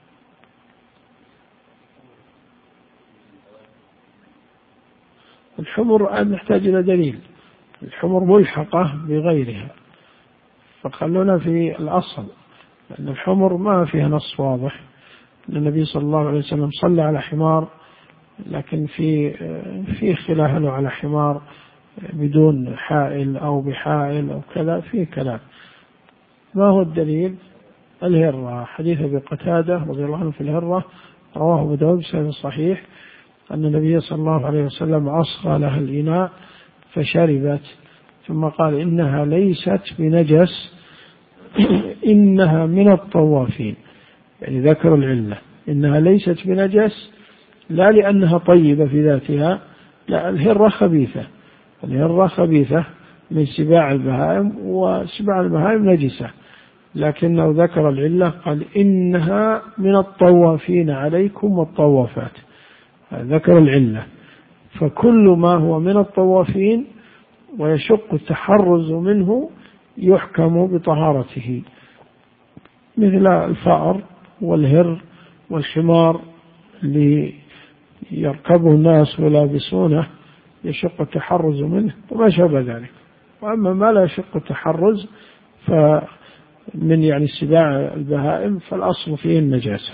الحمر نحتاج إلى دليل، الحمر ملحقة بغيرها، فخلونا في الأصل، لأن الحمر ما فيها نص واضح. النبي صلى الله عليه وسلم صلى على حمار، لكن في في خلاف على حمار بدون حائل أو بحائل أو كذا، في كلام. ما هو الدليل؟ الهرة، حديث أبي قتادة رضي الله عنه في الهرة رواه أبو داود بسند صحيح أن النبي صلى الله عليه وسلم أصغى لها الإناء فشربت، ثم قال إنها ليست بنجس إنها من الطوافين، يعني ذكر العلة إنها ليست بنجس، لا لأنها طيبة في ذاتها، لا، الهرة خبيثة، الهرة خبيثة من سباع البهائم، وسباع البهائم نجسة، لكنه ذكر العلة قال إنها من الطوافين عليكم والطوافات، ذكر العلة. فكل ما هو من الطوافين ويشق التحرز منه يحكم بطهارته، مثل الفأر والهر والحمار اللي يركبه الناس ويلابسونه يشق التحرز منه وما شابه ذلك. وأما ما لا يشق التحرز فمن يعني سباع البهائم فالأصل فيه النجاسة.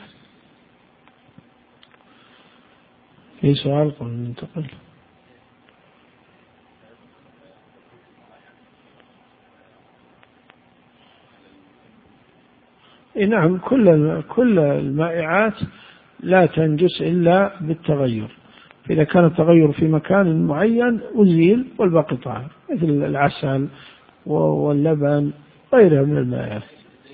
في سؤال قبل ننتقل؟ نعم، كل كل المائعات لا تنجس إلا بالتغير، فإذا كان التغير في مكان معين أزيل والباقي طاهر، مثل العسل واللبن غيرها من المائعات.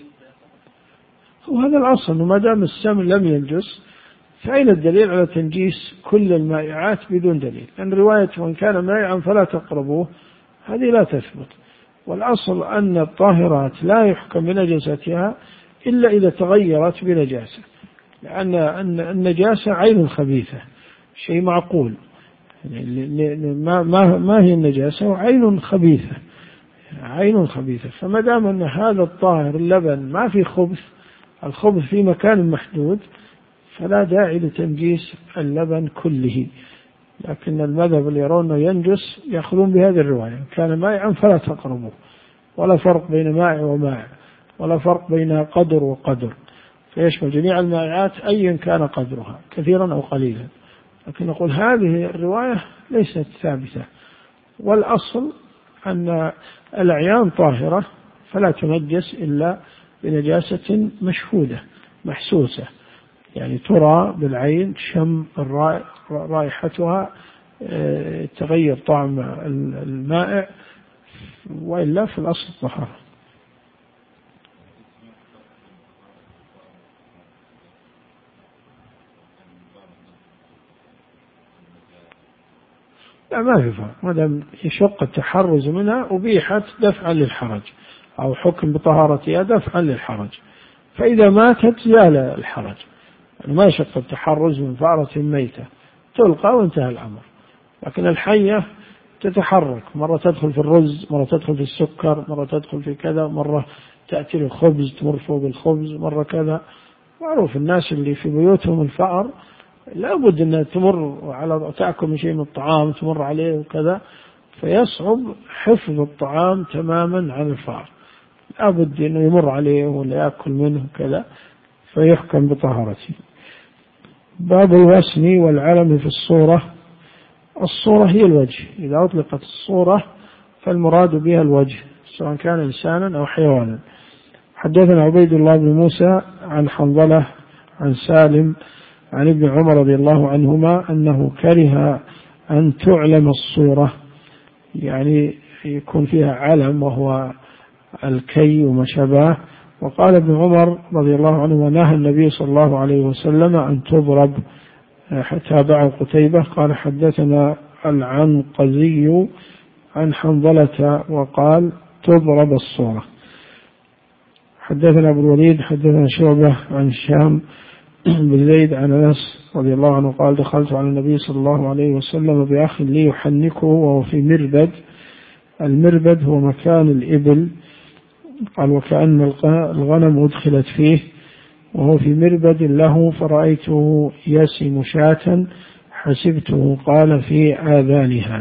وهذا الأصل، وما دام السمن لم ينجس فأين الدليل على تنجيس كل المائعات بدون دليل؟ لأن رواية وإن كان مائعا فلا تقربوه هذه لا تثبت، والأصل أن الطاهرات لا يحكم بنجاستها إلا إذا تغيرت بنجاسة، لأن النجاسة عين خبيثة، شيء معقول، ما ما ما هي النجاسة؟ عين خبيثة، عين خبيثة. فما دام أن هذا الطاهر اللبن ما في خبث، الخبث في مكان محدود، فلا داعي لتنجيس اللبن كله. لكن المذهب اللي يرونه ينجس يأخذون بهذه الرواية، كان مائعا فلا تقربوه، ولا فرق بين مائع ومائع، ولا فرق بين قدر وقدر، فيشمل جميع المائعات أيا كان قدرها كثيرا أو قليلا. لكن نقول هذه الرواية ليست ثابتة، والأصل أن الأعيان طاهرة فلا تنجس إلا بنجاسة مشهودة محسوسة، يعني ترى بالعين، شم رائحتها، تغير طعم المائع، وإلا في الأصل الطهارة. لا ما في فرق، ما دام يشق التحرز منها أبيحت دفعا للحرج، أو حكم بطهارتها دفعا للحرج، فإذا ماتت زال الحرج. ما يشق التحرز من فأرة ميتة، تلقى وانتهى الأمر. لكن الحية تتحرك، مرة تدخل في الرز، مرة تدخل في السكر، مرة تدخل في كذا، مرة تأتي الخبز تمر فوق الخبز، مرة كذا. معروف الناس اللي في بيوتهم الفأر لا بد أنها تمر على تأكل من شيء من الطعام تمر عليه وكذا، فيصعب حفظ الطعام تماما عن الفأر، لا بد أنه يمر عليه ولا يأكل منه كذا، فيحكم بطهارته. باب الوسم والعلم في الصورة. الصورة هي الوجه، إذا أطلقت الصورة فالمراد بها الوجه سواء كان إنسانا أو حيوانا. حدثنا عبيد الله بن موسى عن حنظلة عن سالم عن ابن عمر رضي الله عنهما أنه كره أن تعلم الصورة، يعني يكون فيها علم وهو الكي وما شابه. وقال ابن عمر رضي الله عنه نهى النبي صلى الله عليه وسلم أن تضرب. تابع قتيبة قال حدثنا العنقزي عن حنظلة وقال تضرب الصورة. حدثنا أبو الوليد حدثنا شعبة عن هشام بن زيد عن أنس رضي الله عنه قال دخلت على النبي صلى الله عليه وسلم بأخ لي يحنكه وهو في مربد. المربد هو مكان الإبل، قال وكأن الغنم أدخلت فيه، وهو في مربد له فرأيته يسم شاة حسبته قال في آذانها.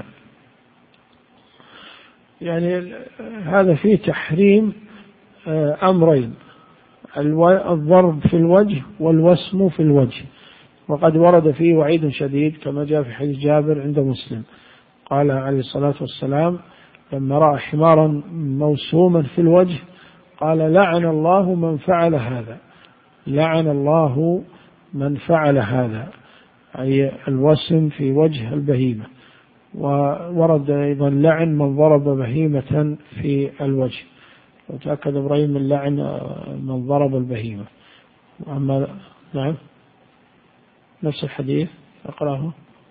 يعني هذا فيه تحريم أمرين، الضرب في الوجه والوسم في الوجه، وقد ورد فيه وعيد شديد كما جاء في حديث جابر عند مسلم قال عليه الصلاة والسلام لما رأى حمارا موسوما في الوجه قال لعن الله من فعل هذا، لعن الله من فعل هذا، أي الوسم في وجه البهيمة. وورد أيضا لعن من ضرب بهيمة في الوجه، وتأكد إبراهيم من لعن من ضرب البهيمة. أما نعم نفس الحديث أقرأه.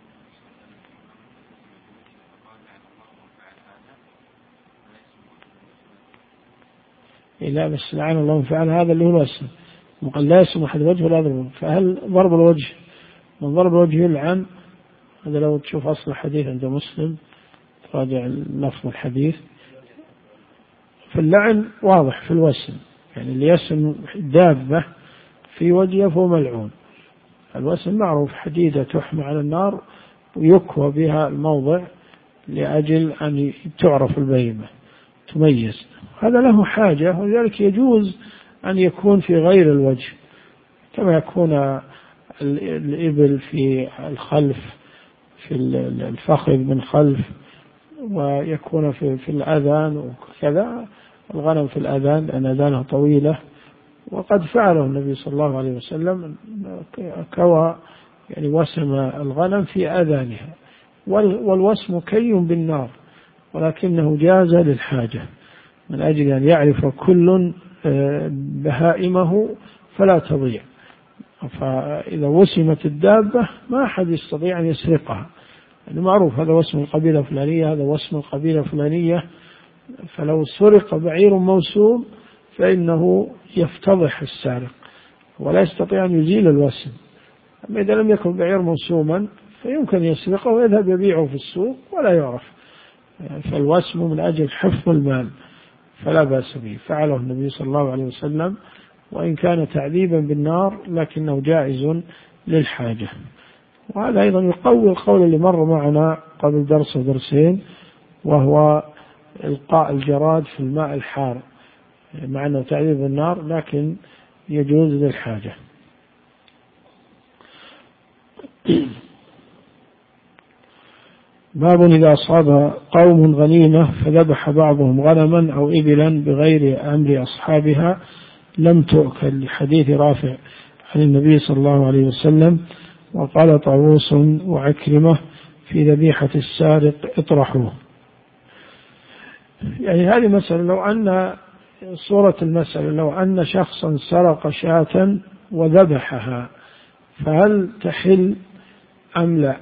لا بس لعن الله من فعل هذا اللي هو الوسم، وقال لا يسم أحد وجه ولا ضرب، فهل ضرب الوجه من ضرب الوجه يلعن؟ هذا لو تشوف أصل الحديث عند مسلم تراجع لفظ الحديث، في اللعن واضح في الوسم، يعني اللي يسم دابة في وجهه فهو ملعون. الوسم معروف حديدة تحمى على النار ويكوى بها الموضع لأجل أن تعرف البهيمة تميز، هذا له حاجة، ولذلك يجوز أن يكون في غير الوجه كما يكون الإبل في الخلف في الفخذ من خلف، ويكون في, في الأذان وكذا، الغنم في الأذان لأن أذانها طويلة، وقد فعله النبي صلى الله عليه وسلم كوى يعني وسم الغنم في أذانها، والوسم كي بالنار ولكنه جاز للحاجة من أجل أن يعرف كل بهائمه فلا تضيع. فإذا وسمت الدابة ما أحد يستطيع أن يسرقها، يعني معروف هذا وسم القبيلة الفلانية هذا وسم القبيلة الفلانية، فلو سرق بعير موسوم فإنه يفتضح السارق ولا يستطيع أن يزيل الوسم. أما إذا لم يكن بعير موسوما فيمكن يسرقه ويذهب يبيعه في السوق ولا يعرف، فالوسم من أجل حفظ المال فلا بأس به، فعله النبي صلى الله عليه وسلم، وإن كان تعذيبا بالنار لكنه جائز للحاجة. وهذا أيضا يقوي القول اللي مر معنا قبل درس ودرسين، وهو إلقاء الجراد في الماء الحار، مع أنه تعذيب بالنار لكن يجوز للحاجة. باب إذا أصاب قوم غنيمة فذبح بعضهم غنما أو إبلا بغير أمر أصحابها لم تؤكل، لحديث رافع عن النبي صلى الله عليه وسلم. وقال طاووس وعكرمة في ذبيحة السارق اطرحوه. يعني هذه مسألة، لو أن صورة المسألة لو أن شخصا سرق شاة وذبحها فهل تحل أم لا؟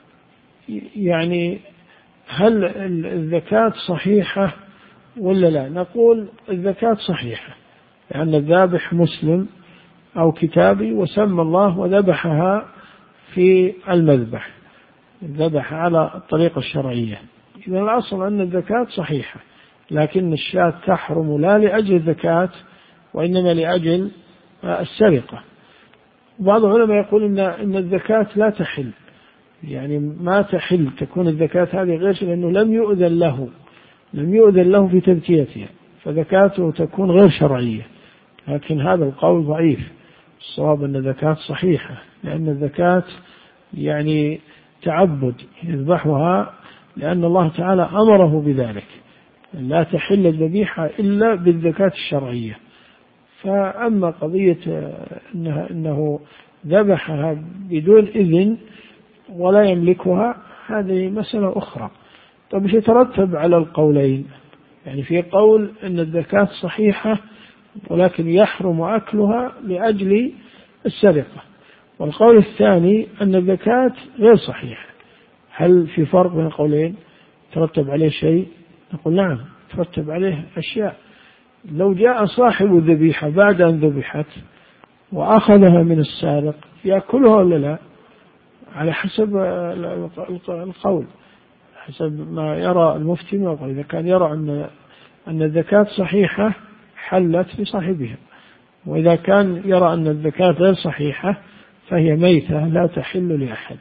يعني هل الزكاة صحيحة ولا لا؟ نقول الزكاة صحيحة، لأن الذابح مسلم أو كتابي وسمى الله وذبحها في المذبح، ذبح على الطريقة الشرعية. إذا الأصل أن الزكاة صحيحة، لكن الشاة تحرم لا لأجل الزكاة وإنما لأجل السرقة. بعض العلماء يقول إن إن الزكاة لا تحل، يعني ما تحل تكون الزكاة هذه غير، لأنه لم يؤذن له لم يؤذن له في تزكيتها، فزكاته تكون غير شرعية. لكن هذا القول ضعيف، الصواب أن الزكاة صحيحة، لأن الزكاة يعني تعبد يذبحها، لأن الله تعالى أمره بذلك، لا تحل الذبيحة إلا بالزكاة الشرعية. فأما قضية إنه, إنه ذبحها بدون إذن ولا يملكها، هذه مسألة أخرى. طب ايش يترتب على القولين؟ يعني في قول أن الزكاة صحيحة ولكن يحرم أكلها لأجل السرقة، والقول الثاني أن الزكاة غير صحيحة. هل في فرق بين القولين؟ ترتب عليه شيء؟ نقول نعم، ترتب عليه أشياء. لو جاء صاحب الذبيحة بعد أن ذبحت وأخذها من السارق يأكلها ولا لا؟ على حسب القول، حسب ما يرى المفتي ما يقول. إذا كان يرى أن أن الزكاة صحيحة حلت لصاحبها، وإذا كان يرى أن الزكاة غير صحيحة فهي ميتة لا تحل لأحد.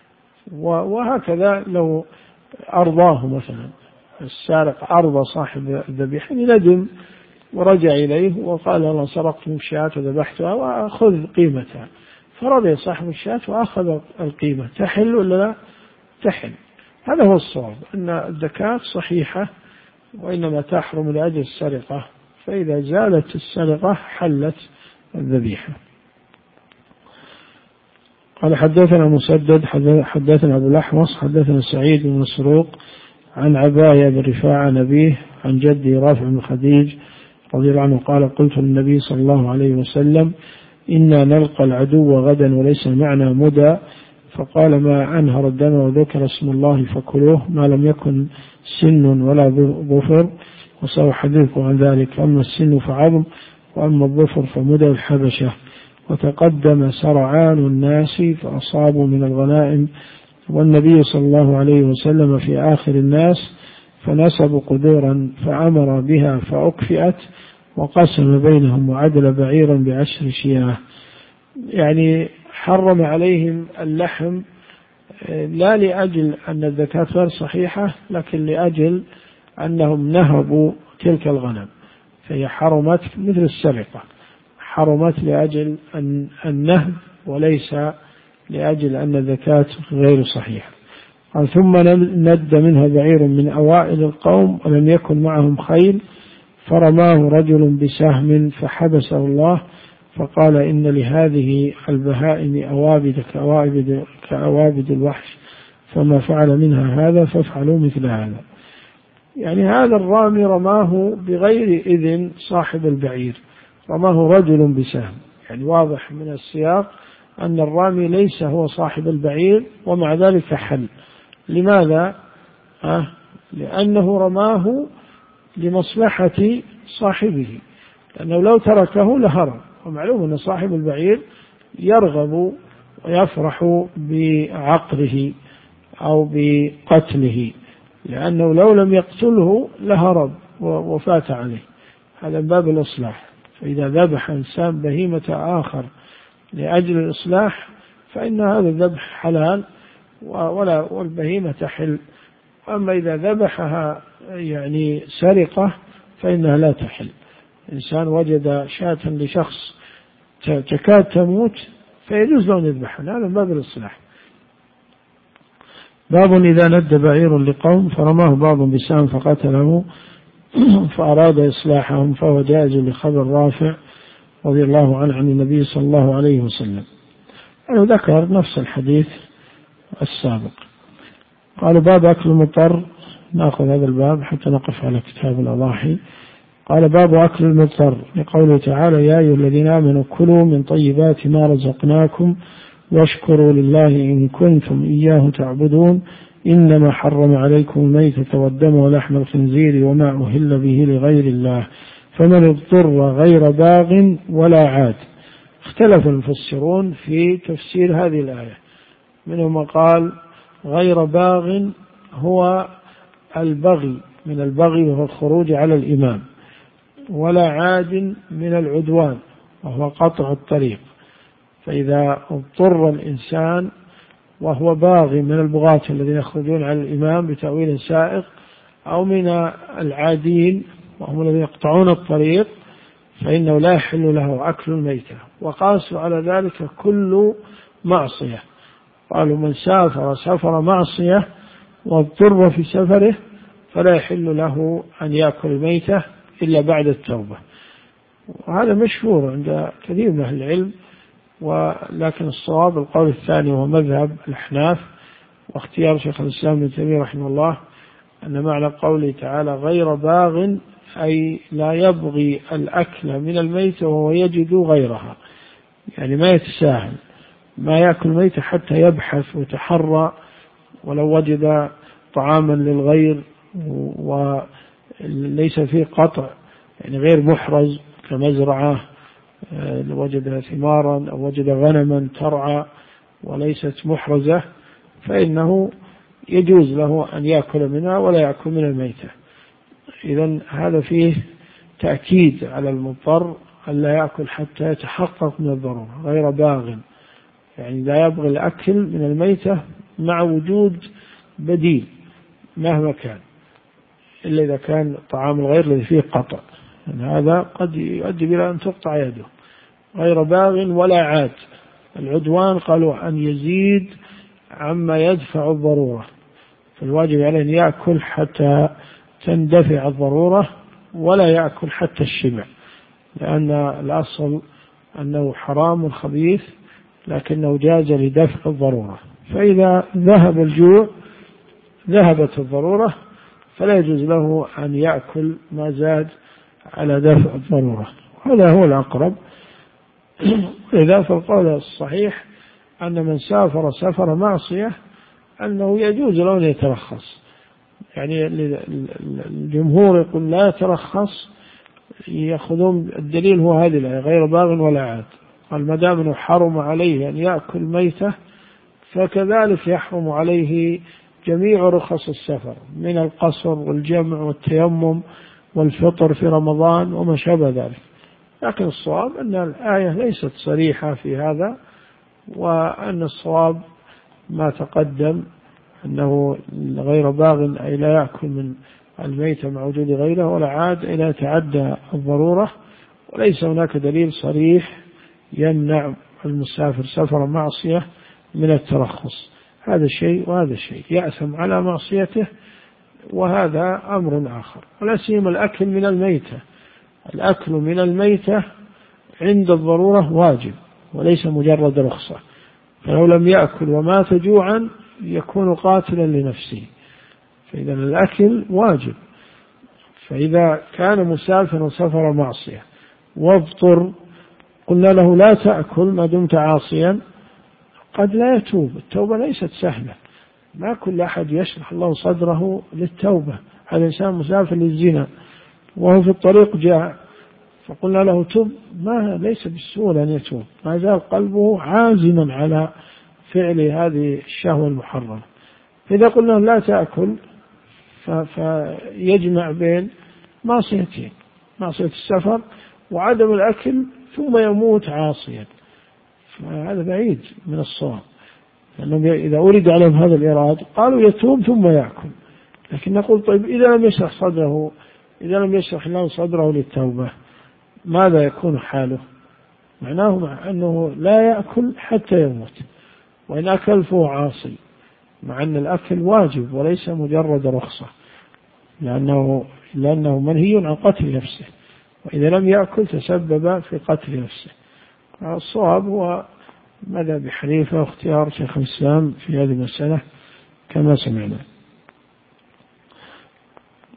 وهكذا لو أرضاه مثلا السارق، أرضى صاحب الذبيحة ندم ورجع إليه وقال الله سرقت من شاة وذبحتها وأخذ قيمتها، فرضي صاحب الشاة وأخذ القيمة، تحل ولا لا؟ تحل. هذا هو الصواب، أن الزكاة صحيحة وإنما تحرم لأجل السرقة، فإذا زالت السرقة حلت الذبيحة. قال حدثنا مسدد حدثنا أبو الأحوص حدثنا سعيد بن مسروق عن عباية بن رفاعة نبيه عن جدي رافع بن خديج رضي الله عنه قال قلت للنبي صلى الله عليه وسلم إنا نلقى العدو غدا وليس معنا مدى، فقال ما أنهر الدم وذكر اسم الله فكلوه ما لم يكن سن ولا ظفر، وسأحدثكم عن ذلك. أما السن فعظم وأما الظفر فمدى الحبشة. وتقدم سرعان الناس فأصابوا من الغنائم، والنبي صلى الله عليه وسلم في آخر الناس فنسبوا قدورا فأمر بها فأكفئت وقسم بينهم وعدل بعيرا بعشر شياه. يعني حرم عليهم اللحم لا لأجل أن الزكاة غير صحيحة، لكن لأجل أنهم نهبوا تلك الغنم، فهي حرمت مثل السرقة، حرمت لأجل النهب وليس لأجل أن الزكاة غير صحيحة. قال ثم ند منها بعير من أوائل القوم ولم يكن معهم خيل، فرماه رجل بسهم فحبسه الله، فقال إن لهذه البهائم أوابد كأوابد, كأوابد الوحش، فما فعل منها هذا فافعلوا مثل هذا. يعني هذا الرامي رماه بغير إذن صاحب البعير، رماه رجل بسهم، يعني واضح من السياق أن الرامي ليس هو صاحب البعير، ومع ذلك حل. لماذا؟ أه؟ لأنه رماه لمصلحة صاحبه، لأنه لو تركه لهرب، ومعلوم أن صاحب البعير يرغب ويفرح بعقره أو بقتله، لأنه لو لم يقتله لهرب وفات عليه. هذا باب الإصلاح. فإذا ذبح إنسان بهيمة آخر لأجل الإصلاح فإن هذا الذبح حلال ولا والبهيمة تحل. أما إذا ذبحها يعني سرقة فإنها لا تحل. إنسان وجد شاة لشخص تكاد تموت فيجوز له أن يذبحها، هذا باب الإصلاح. باب إذا ند بعير لقوم فرماه بعض بسام فقتله فأراد إصلاحهم فهو جائز لخبر رافع رضي الله عنه عن النبي صلى الله عليه وسلم. أنا ذكر نفس الحديث السابق. قال باب أكل المضطر نأخذ هذا الباب حتى نقف على كتاب الأضاحي. قال باب أكل المضطر، لقوله تعالى يا أيها الذين آمنوا كلوا من طيبات ما رزقناكم واشكروا لله إن كنتم إياه تعبدون إنما حرم عليكم الميتة والدم ولحم الخنزير وما أهل به لغير الله فمن اضطر غير باغ ولا عاد. اختلف المفسرون في تفسير هذه الآية، منهم قال غير باغ هو البغي من البغي وهو الخروج على الإمام، ولا عاد من العدوان وهو قطع الطريق. فإذا اضطر الإنسان وهو باغي من البغاة الذين يخرجون على الإمام بتأويل سائغ، أو من العادين وهم الذين يقطعون الطريق، فإنه لا يحل له أكل الميتة. وقاسوا على ذلك كل معصية، قالوا من سافر سفر معصية واضطر في سفره فلا يحل له أن يأكل الميتة إلا بعد التوبة. وهذا مشهور عند كثير من أهل العلم، ولكن الصواب القول الثاني وهو مذهب الأحناف واختيار شيخ الإسلام ابن تيمية رحمه الله، أن معنى قوله تعالى غير باغ أي لا يبغي الأكل من الميتة وهو يجد غيرها، يعني ما يتساهل، ما يأكل ميتة حتى يبحث ويتحرى ولو وجد طعاما للغير وليس فيه قطع، يعني غير محرز كمزرعة وجد ثمارا أو وجد غنما ترعى وليست محرزة، فإنه يجوز له أن يأكل منها ولا يأكل من الميتة. إذن هذا فيه تأكيد على المضطر ألا يأكل حتى يتحقق من الضرورة غير باغ، يعني لا يبغي الأكل من الميتة مع وجود بديل مهما كان، إلا إذا كان طعام الغير الذي فيه قطع، يعني هذا قد يؤدي إلى أن تقطع يده. غير باغ ولا عاد، العدوان قالوا أن يزيد عما يدفع الضرورة، فالواجب عليه أن يأكل حتى تندفع الضرورة ولا يأكل حتى الشبع، لأن الأصل أنه حرام خبيث لكنه جاز لدفع الضرورة، فإذا ذهب الجوع ذهبت الضرورة فلا يجوز له أن يأكل ما زاد على دفع الضرورة، هذا هو الأقرب. إذا فالقول الصحيح أن من سافر سفر معصية أنه يجوز له أن يترخص، يعني الجمهور يقول لا يترخص، يأخذون الدليل هو هذه الآية غير باغ ولا عاد، قال ما دام أنه حرم عليه أن يأكل ميتة فكذلك يحرم عليه جميع رخص السفر من القصر والجمع والتيمم والفطر في رمضان وما شابه ذلك. لكن الصواب أن الآية ليست صريحة في هذا، وأن الصواب ما تقدم أنه غير باغ أي لا يأكل من الميتة مع وجود غيره ولا عاد إلى يتعدى الضرورة، وليس هناك دليل صريح يمنع المسافر سفر معصية من الترخص، هذا شيء وهذا شيء، يأثم على معصيته وهذا أمر آخر. ولا سيما الأكل من الميتة، الأكل من الميتة عند الضرورة واجب وليس مجرد رخصة، فلو لم يأكل ومات جوعا يكون قاتلا لنفسه، فإذا الأكل واجب. فإذا كان مسافر سفر معصية واضطر قلنا له لا تأكل ما دمت عاصيا، قد لا يتوب، التوبة ليست سهلة، ما كل أحد يشرح الله صدره للتوبة، هذا إنسان مسافر للزنا وهو في الطريق جاء فقلنا له تب، ما ليس بالسهولة أن يتوب، ما زال قلبه عازما على فعل هذه الشهوة المحرمة. إذا قلنا لا تأكل فيجمع بين معصيتين، معصية السفر وعدم الأكل ثم يموت عاصيا، فهذا بعيد من الصواب، لأنهم إذا أريد عليهم هذا الإرادة قالوا يتوب ثم يأكل، لكن نقول طيب إذا لم يشرح صدره، إذا لم يشرح له صدره للتوبة ماذا يكون حاله؟ معناه مع أنه لا يأكل حتى يموت، وإن أكل فهو عاصي، مع أن الأكل واجب وليس مجرد رخصة، لأنه, لأنه منهي عن قتل نفسه، وإذا لم يأكل تسبب في قتل نفسه. الصواب هو مذهب حنيفة واختيار شيخ الإسلام في هذه المسألة كما سمعنا.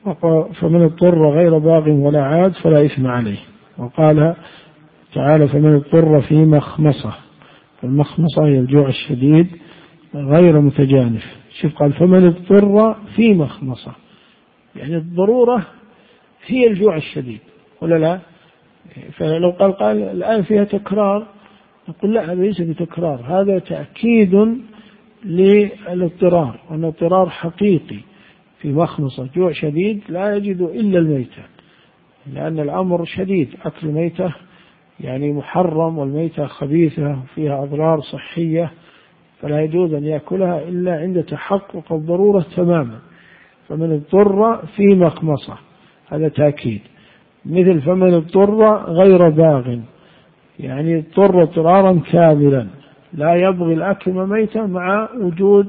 فمن اضطر غير باغ ولا عاد فلا إثم عليه. وقال تعالى فمن اضطر في مخمصة، المخمصة هي الجوع الشديد غير متجانف. شوف قال فمن اضطر في مخمصة، يعني الضرورة هي الجوع الشديد ولا لا؟ فلو قال قال الآن فيها تكرار نقول لا، هذا ليس بتكرار، هذا تأكيد للاضطرار، وأن اضطرار حقيقي في مخمصة جوع شديد لا يجد إلا الميتة، لأن الأمر شديد، أكل ميتة يعني محرم، والميتة خبيثة فيها أضرار صحية، فلا يجوز أن يأكلها إلا عند تحقق الضرورة تماما. فمن اضطر في مخمصة هذا تأكيد. مثل فمن اضطر غير باغ، يعني اضطر اضطرارا كاملا لا يبغي الأكل ميتا مع وجود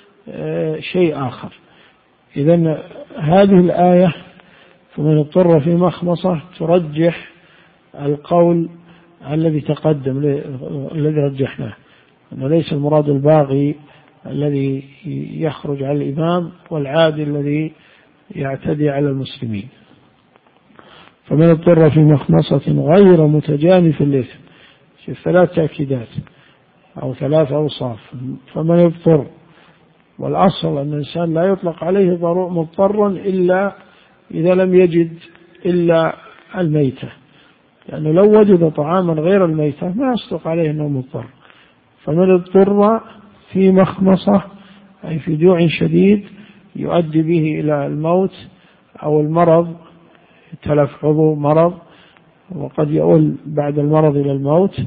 شيء آخر. إذن هذه الآية فمن اضطر في مخمصة ترجح القول الذي تقدم الذي رجحناه، أنه ليس المراد الباغي الذي يخرج على الإمام والعادي الذي يعتدي على المسلمين. فمن اضطر في مخمصة غير متجانف للإثم، في ثلاث تأكيدات أو ثلاث أوصاف. فمن اضطر، والأصل أن الإنسان لا يطلق عليه مضطرا إلا إذا لم يجد إلا الميتة، لأنه لو وجد طعاما غير الميتة ما يصدق عليه أنه مضطر. فمن اضطر في مخمصة أي في جوع شديد يؤدي به إلى الموت أو المرض، تلف عضو مرض وقد يؤول بعد المرض إلى الموت،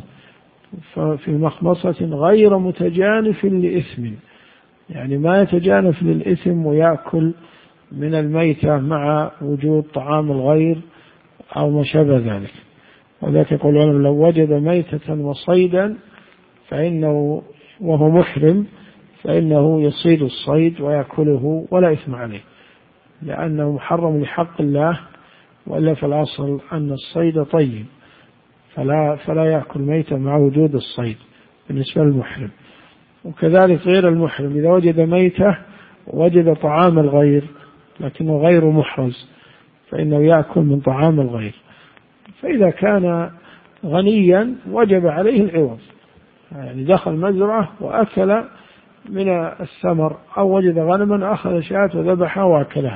ففي مخمصة غير متجانف لإثم، يعني ما يتجانف للإثم ويأكل من الميتة مع وجود طعام الغير أو ما شابه ذلك. وذلك يقول العلماء لو وجد ميتة وصيدا فإنه وهو محرم فإنه يصيد الصيد ويأكله ولا إثم عليه، لأنه محرم لحق الله، وإلا في الأصل أن الصيد طيب فلا, فلا يأكل ميتة مع وجود الصيد بالنسبة للمحرم. وكذلك غير المحرم إذا وجد ميتة وجد طعام الغير لكنه غير محرز فإنه يأكل من طعام الغير. فإذا كان غنيا وجب عليه العوض، يعني دخل مزرعة وأكل من الثمر، أو وجد غنما أخذ شاة وذبحها وأكلها،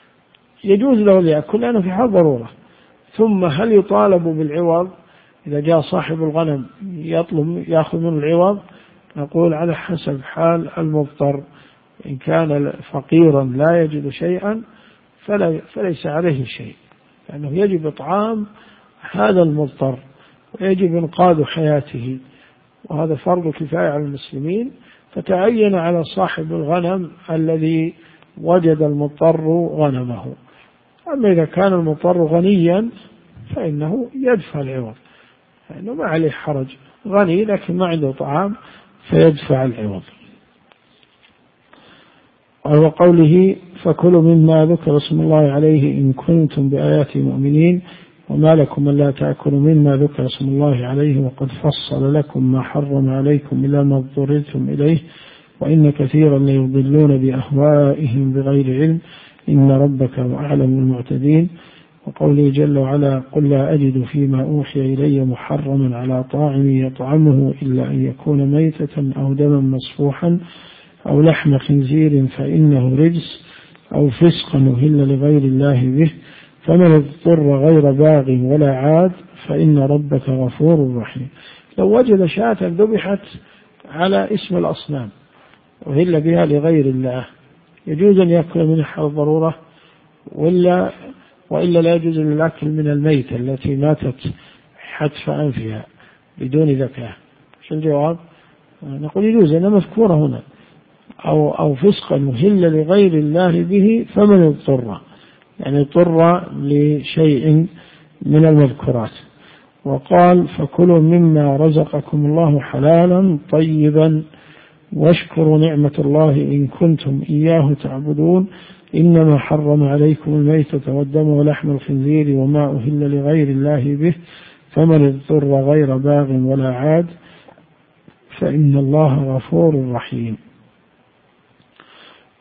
يجوز له ليأكل لأنه في حال ضرورة. ثم هل يطالب بالعوض إذا جاء صاحب الغنم يطلب يأخذ منه العوض؟ نقول على حسب حال المضطر، إن كان فقيرا لا يجد شيئا فلا فليس عليه شيء، لأنه يجب إطعام هذا المضطر ويجب إنقاذ حياته، وهذا فرض كفاية على المسلمين، فتعين على صاحب الغنم الذي وجد المضطر غنمه. أما إذا كان المضطر غنيا فإنه يدفع العوض، لأنه ما عليه حرج، غني لكن ما عنده طعام فيدفع العوض. وقوله فكلوا مما ذكر اسم الله عليه إن كنتم بآياته مؤمنين وما لكم ألا تأكلوا مما ذكر اسم الله عليه وقد فصل لكم ما حرم عليكم إلا ما اضطررتم إليه وإن كثيرا ليضلون بأهوائهم بغير علم إن ربك أعلم بالمعتدين. وقوله جل وعلا قل لا أجد فيما أوحي إلي محرما على طاعم يطعمه إلا أن يكون ميتة أو دما مسفوحا أو لحم خنزير فإنه رجس أو فسقا أهل لغير الله به فمن اضطر غير باغ ولا عاد فإن ربك غفور رحيم. لو وجد شاة ذبحت على اسم الأصنام أهل بها لغير الله يجوز أن يأكل من حال الضرورة وإلا وإلا لا يجوز الأكل من الميتة التي ماتت حتف أنفها بدون ذكاء؟ شو الجواب؟ نقول يجوز أنها مذكورة هنا أو أو فسقا أهل لغير الله به فمن اضطر، يعني اضطر لشيء من المذكورات. وقال فكلوا مما رزقكم الله حلالا طيبا واشكروا نعمة الله إن كنتم إياه تعبدون إنما حرم عليكم الميتة والدم ولحم الخنزير وما أهل لغير الله به فمن اضطر غير باغ ولا عاد فإن الله غفور رحيم.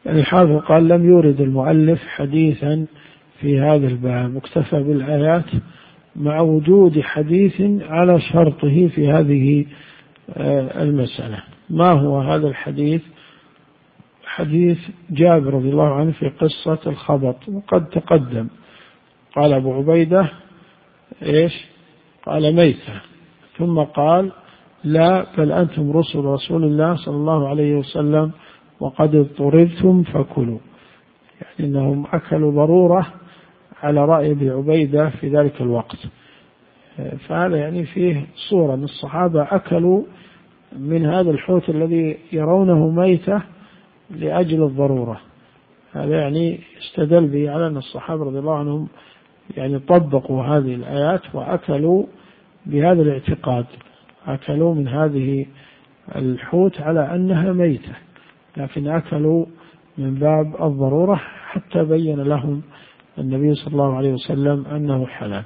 الحافظ قال لم يورد المؤلف حديثا في هذا الباب، اكتفى بالآيات مع وجود حديث على شرطه في هذه المسألة. ما هو هذا الحديث؟ حديث جابر رضي الله عنه في قصة الخبط، وقد تقدم. قال أبو عبيدة إيش؟ قال ميتة، ثم قال لا بل أنتم رسل رسول الله صلى الله عليه وسلم وقد اضطررتم فكلوا، يعني أنهم أكلوا ضرورة على رأي أبي عبيدة في ذلك الوقت. فهذا يعني فيه صورة من الصحابة أكلوا من هذا الحوت الذي يرونه ميتة لأجل الضرورة. هذا يعني استدل به على أن الصحابة رضي الله عنهم يعني طبقوا هذه الآيات وأكلوا بهذا الاعتقاد، أكلوا من هذه الحوت على أنها ميتة، لكن أكلوا من باب الضرورة حتى بين لهم النبي صلى الله عليه وسلم أنه حلال.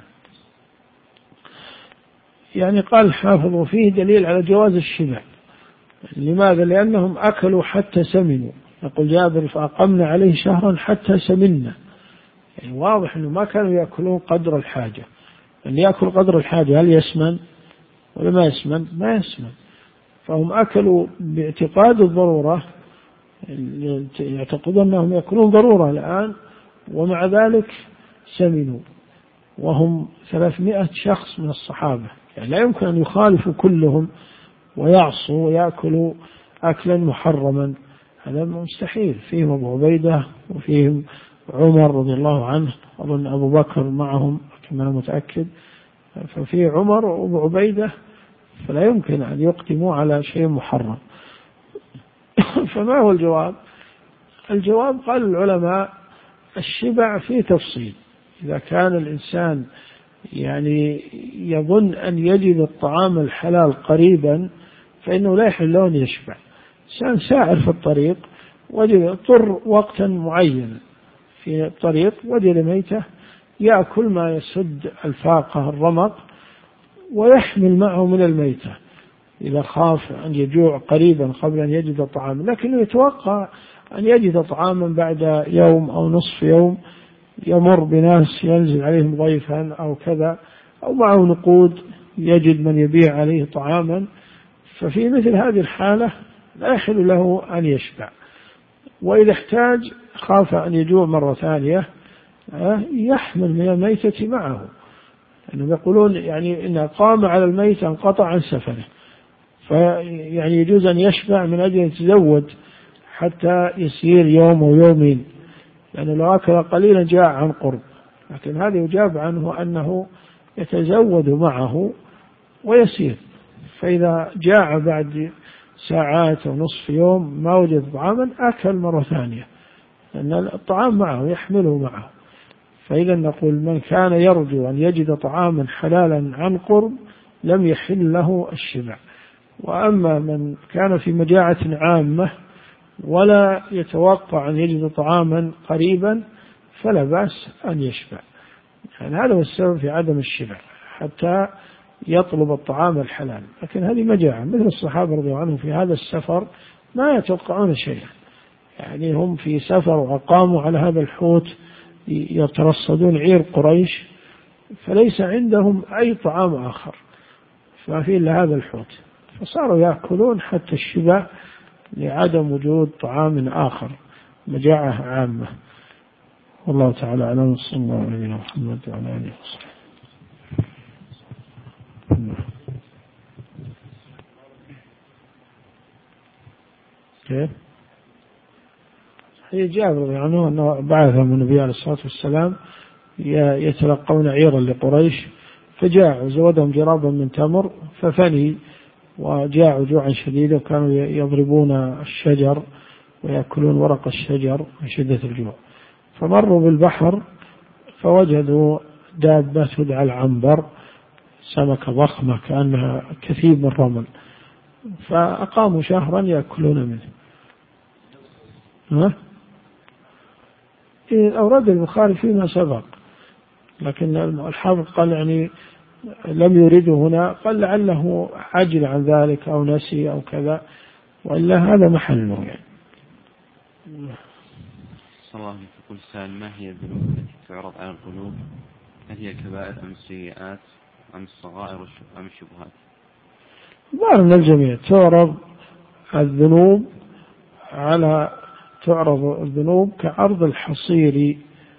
يعني قال الحافظ فيه دليل على جواز الشبع. لماذا؟ لأنهم أكلوا حتى سمنوا. يقول جابر فأقمنا عليه شهرا حتى سمنا، يعني واضح أنه ما كانوا يأكلون قدر الحاجة. أن يأكل قدر الحاجة هل يسمن ولا ما يسمن؟ ما يسمن. فهم أكلوا باعتقاد الضرورة، يعتقدون أنهم يأكلون ضرورة الآن، ومع ذلك سمنوا، وهم ثلاثمائة شخص من الصحابة، يعني لا يمكن أن يخالفوا كلهم ويعصوا ويأكلوا أكلا محرما، هذا مستحيل. فيهم أبو عبيدة وفيهم عمر رضي الله عنه، أظن أبو بكر معهم كما أنا متأكد، ففي عمر وأبو عبيدة، فلا يمكن أن يقدموا على شيء محرم. فما هو الجواب؟ الجواب قال العلماء الشبع فيه تفصيل. إذا كان الإنسان يعني يظن أن يجد الطعام الحلال قريبا فإنه لا يحل له أن يشبع. إنسان سائر في الطريق وجد اضطر وقتا معينا في الطريق وجد ميتة، يأكل ما يسد الفاقة الرمق ويحمل معه من الميتة إذا خاف أن يجوع قريبا قبل أن يجد طعاما، لكنه يتوقع أن يجد طعاما بعد يوم أو نصف يوم، يمر بناس ينزل عليهم ضيفا أو كذا، أو معه نقود يجد من يبيع عليه طعاما. ففي مثل هذه الحالة لا يحل له أن يشبع. وإذا احتاج خاف أن يجوع مرة ثانية يحمل من الميتة معه، أنهم يقولون يعني إن قام على الميتة انقطع عن سفره، فيعني يجوز أن يشبع من أجل يتزود حتى يسير يوم أو يومين، لأنه لو أكل قليلا جاء عن قرب. لكن هذا يجاب عنه أنه يتزود معه ويسير، فإذا جاء بعد ساعات أو نصف يوم ما وجد طعاما أكل مرة ثانية، لأن الطعام معه يحمله معه. فإذا نقول من كان يرجو أن يجد طعاما حلالا عن قرب لم يحل له الشبع. وأما من كان في مجاعة عامة ولا يتوقع أن يجد طعاما قريبا فلا بأس أن يشبع. يعني هذا هو السبب في عدم الشبع، حتى يطلب الطعام الحلال. لكن هذه مجاعة، مثل الصحابة رضي الله عنهم في هذا السفر ما يتوقعون شيئا، يعني هم في سفر وأقاموا على هذا الحوت يترصدون عير قريش، فليس عندهم أي طعام آخر، فما في إلا هذا الحوت، فصاروا يأكلون حتى الشبع لعدم وجود طعام آخر، مجاعة عامة. والله تعالى أعلم. صلى الله عليه محمد وعلى آله وصحبه. كيف؟ هي جابر رضي الله عنه أنه بعثهم النبي عليه الصلاة والسلام يتلقون عيرا لقريش، فجاعوا زودهم جرابا من تمر ففني وجاعوا جوعا شديدا، وكانوا يضربون الشجر ويأكلون ورق الشجر من شدة الجوع. فمروا بالبحر فوجدوا دابة تدعى العنبر، سمكة ضخمة كأنها كثيب من الرمل، فأقاموا شهرا يأكلون منه. ها؟ أورد البخاري فيما سبق، لكن الحافظ قال يعني لم يرده هنا، قال لعله عجل عن ذلك أو نسي أو كذا، وإلا هذا محله يعني. أحسن الله عليك. يقول السائل: ما هي الذنوب التي تعرض على القلوب؟ هل هي الكبائر أم السيئات أم الصغائر أم الشبهات؟ ظاهر من الجميع تعرض الذنوب على تعرض الذنوب كعرض الحصير،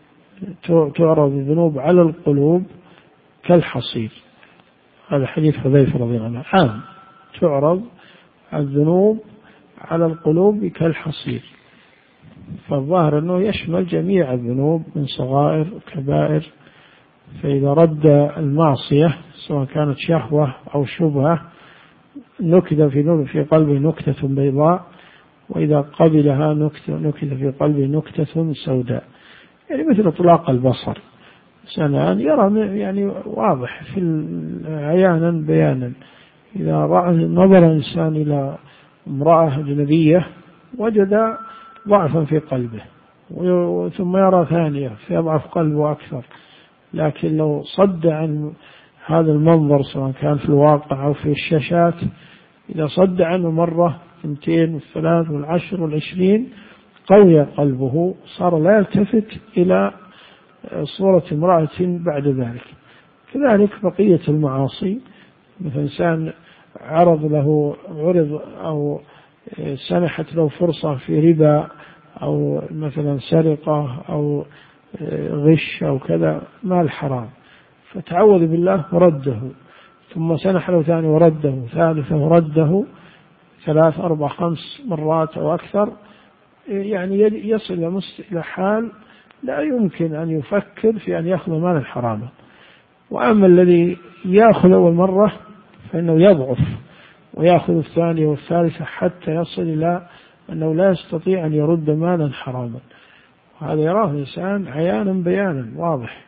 تعرض الذنوب على القلوب كالحصير. هذا حديث حذيفة رضي الله عنه عام، تعرض الذنوب على القلوب كالحصير، فالظاهر أنه يشمل جميع الذنوب من صغائر وكبائر. فإذا رد المعصية سواء كانت شهوة أو شبهة نكت في في قلبه نكتة بيضاء، وإذا قبلها نكت في قلبه نكتة سوداء، يعني مثل إطلاق البصر، سنان يرى يعني واضح في عيانا بيانا. إذا رأى نظر إنسان إلى امرأة أجنبية وجد ضعفا في قلبه، ثم يرى ثانية فيضعف قلبه أكثر. لكن لو صد عن هذا المنظر سواء كان في الواقع أو في الشاشات، إذا صد عنه مرة اثنتين والثلاث والعشر والعشرين قوي قلبه، صار لا يلتفت إلى صورة امرأة بعد ذلك. كذلك بقية المعاصي، مثل إنسان عرض له عرض أو سنحت له فرصة في ربا أو مثلا سرقة أو غش أو كذا مال حرام، فتعوذ بالله ورده، ثم سنح له ثاني ورده، ثالثة ورده، ثلاث أربع خمس مرات أو أكثر، يعني يصل إلى حال لا يمكن أن يفكر في أن يأخذ مالا حراما. وأما الذي يأخذ أول مرة فإنه يضعف ويأخذ الثانية والثالثة حتى يصل إلى أنه لا يستطيع أن يرد مالا حراما. وهذا يراه الإنسان عيانا بيانا واضح،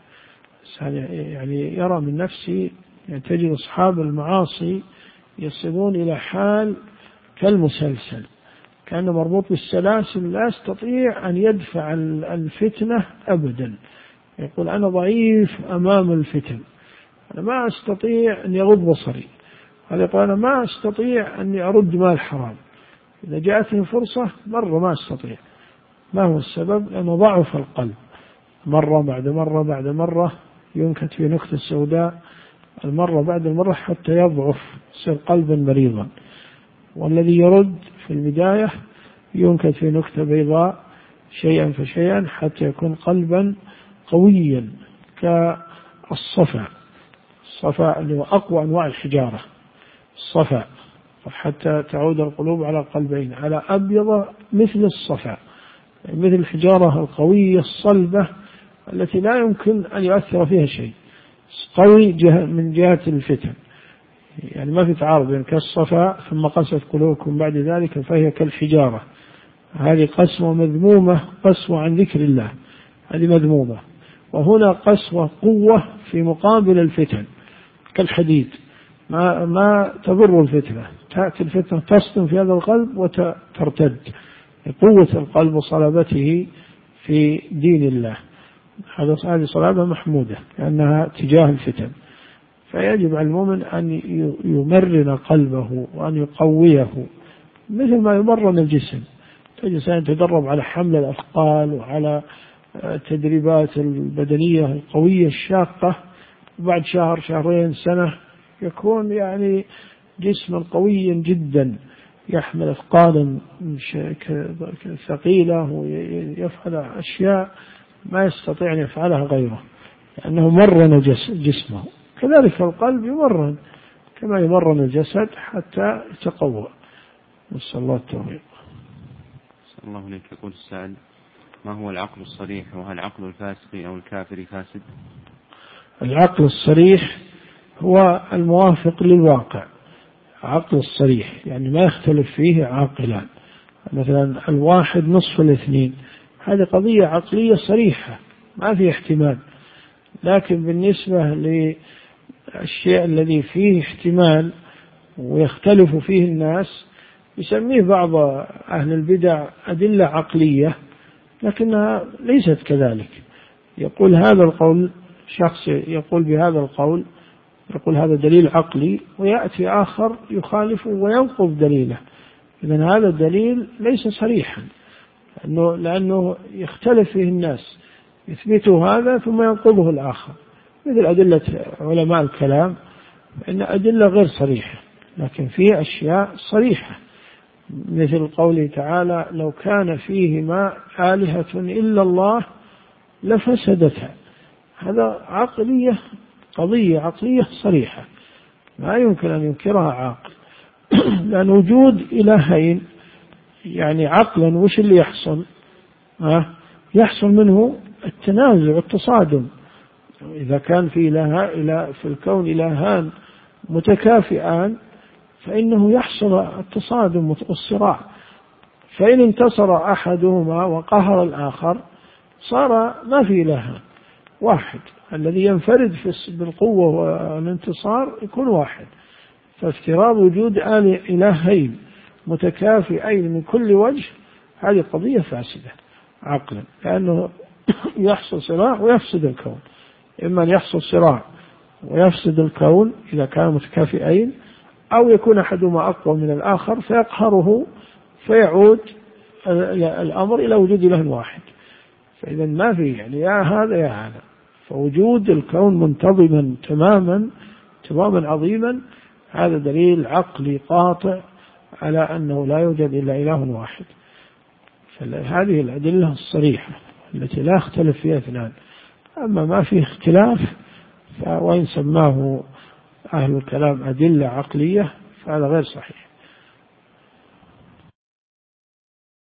يعني يرى من نفسه، يعني تجد أصحاب المعاصي يصلون إلى حال كالمسلسل، كأنه مربوط بالسلاسل لا يستطيع أن يدفع الفتنة أبدا. يقول أنا ضعيف أمام الفتن، أنا ما أستطيع أن يغض بصري، هذا يقول أنا ما أستطيع أن أرد مال حرام، إذا جاءتني فرصة مرة ما أستطيع. ما هو السبب؟ لأنه ضعف القلب، مرة بعد مرة بعد مرة ينكت في نكتة سوداء، المرة بعد المرة حتى يضعف، يصير قلبا مريضا. والذي يرد في البداية ينكت في نكتة بيضاء شيئا فشيئا حتى يكون قلبا قويا كالصفا، الصفا اللي هو أقوى أنواع الحجارة، الصفا، حتى تعود القلوب على قلبين، على أبيض مثل الصفا، مثل الحجارة القوية الصلبة التي لا يمكن أن يؤثر فيها شيء، قوي من جهة الفتن، يعني ما في تعارض بين كالصفا ثم قست قلوبكم بعد ذلك فهي كالحجارة. هذه قسوة مذمومة، قسوة عن ذكر الله، هذه مذمومة. وهنا قسوة قوة في مقابل الفتن كالحديد، ما ما تضر الفتنة، تأتي الفتنة تصدم في هذا القلب وترتد، قوة القلب وصلابته في دين الله. هذه صلابة محمودة لأنها تجاه الفتن. فيجب على المؤمن أن يمرن قلبه وأن يقويه مثل ما يمرن الجسم. الجسم يتدرب على حمل الأثقال وعلى التدريبات البدنية القوية الشاقة، وبعد شهر شهرين سنة يكون يعني جسما قويا جدا، يحمل أثقالا ثقيلة ويفعل أشياء ما يستطيع أن يفعلها غيره لأنه مرن جسمه. كذلك القلب يمرن كما يمرن الجسد حتى يتقوى. نسأل الله التوفيق. نسأل الله عليك. يقول السائل: ما هو العقل الصريح، وهل عقل الفاسق أو الكافر فاسد؟ العقل الصريح هو الموافق للواقع، عقل الصريح يعني ما يختلف فيه عاقلان، مثلا الواحد نصف الاثنين، هذه قضية عقلية صريحة ما في احتمال. لكن بالنسبة للشيء الذي فيه احتمال ويختلف فيه الناس يسميه بعض أهل البدع أدلة عقلية، لكنها ليست كذلك. يقول هذا القول، شخص يقول بهذا القول يقول هذا دليل عقلي، ويأتي آخر يخالفه وينقض دليله، إذن هذا الدليل ليس صريحا، لأنه, لأنه يختلف فيه الناس، يثبتوا هذا ثم ينقضه الآخر، مثل أدلة علماء الكلام، إن أدلة غير صريحة، لكن في أشياء صريحة، مثل قوله تعالى: لو كان فيهما آلهة إلا الله لفسدتا. هذا عقلية، قضية عقلية صريحة ما يمكن أن ينكرها عاقل. لأن وجود إلهين يعني عقلا وش اللي يحصل؟ ها؟ يحصل منه التنازع، التصادم. إذا كان في إله إله في الكون إلهان متكافئان فإنه يحصل التصادم والصراع، فإن انتصر أحدهما وقهر الآخر صار ما في إله واحد، الذي ينفرد بالقوة والانتصار يكون واحد. فافتراض وجود إلهين متكافئين من كل وجه هذه قضية فاسدة عقلا، لأنه يحصل صراع ويفسد الكون. إما أن يحصل صراع ويفسد الكون إذا كانوا متكافئين، أو يكون أحدهما أقوى من الآخر فيقهره فيعود الأمر إلى وجود إله واحد. فإذا ما في يعني يا هذا يا هذا، فوجود الكون منتظما تماما تماما عظيما هذا دليل عقلي قاطع على أنه لا يوجد إلا إله واحد. فهذه الأدلة الصريحة التي لا اختلف فيها اثنان. أما ما فيه اختلاف وإن سماه أهل الكلام أدلة عقلية فهذا غير صحيح.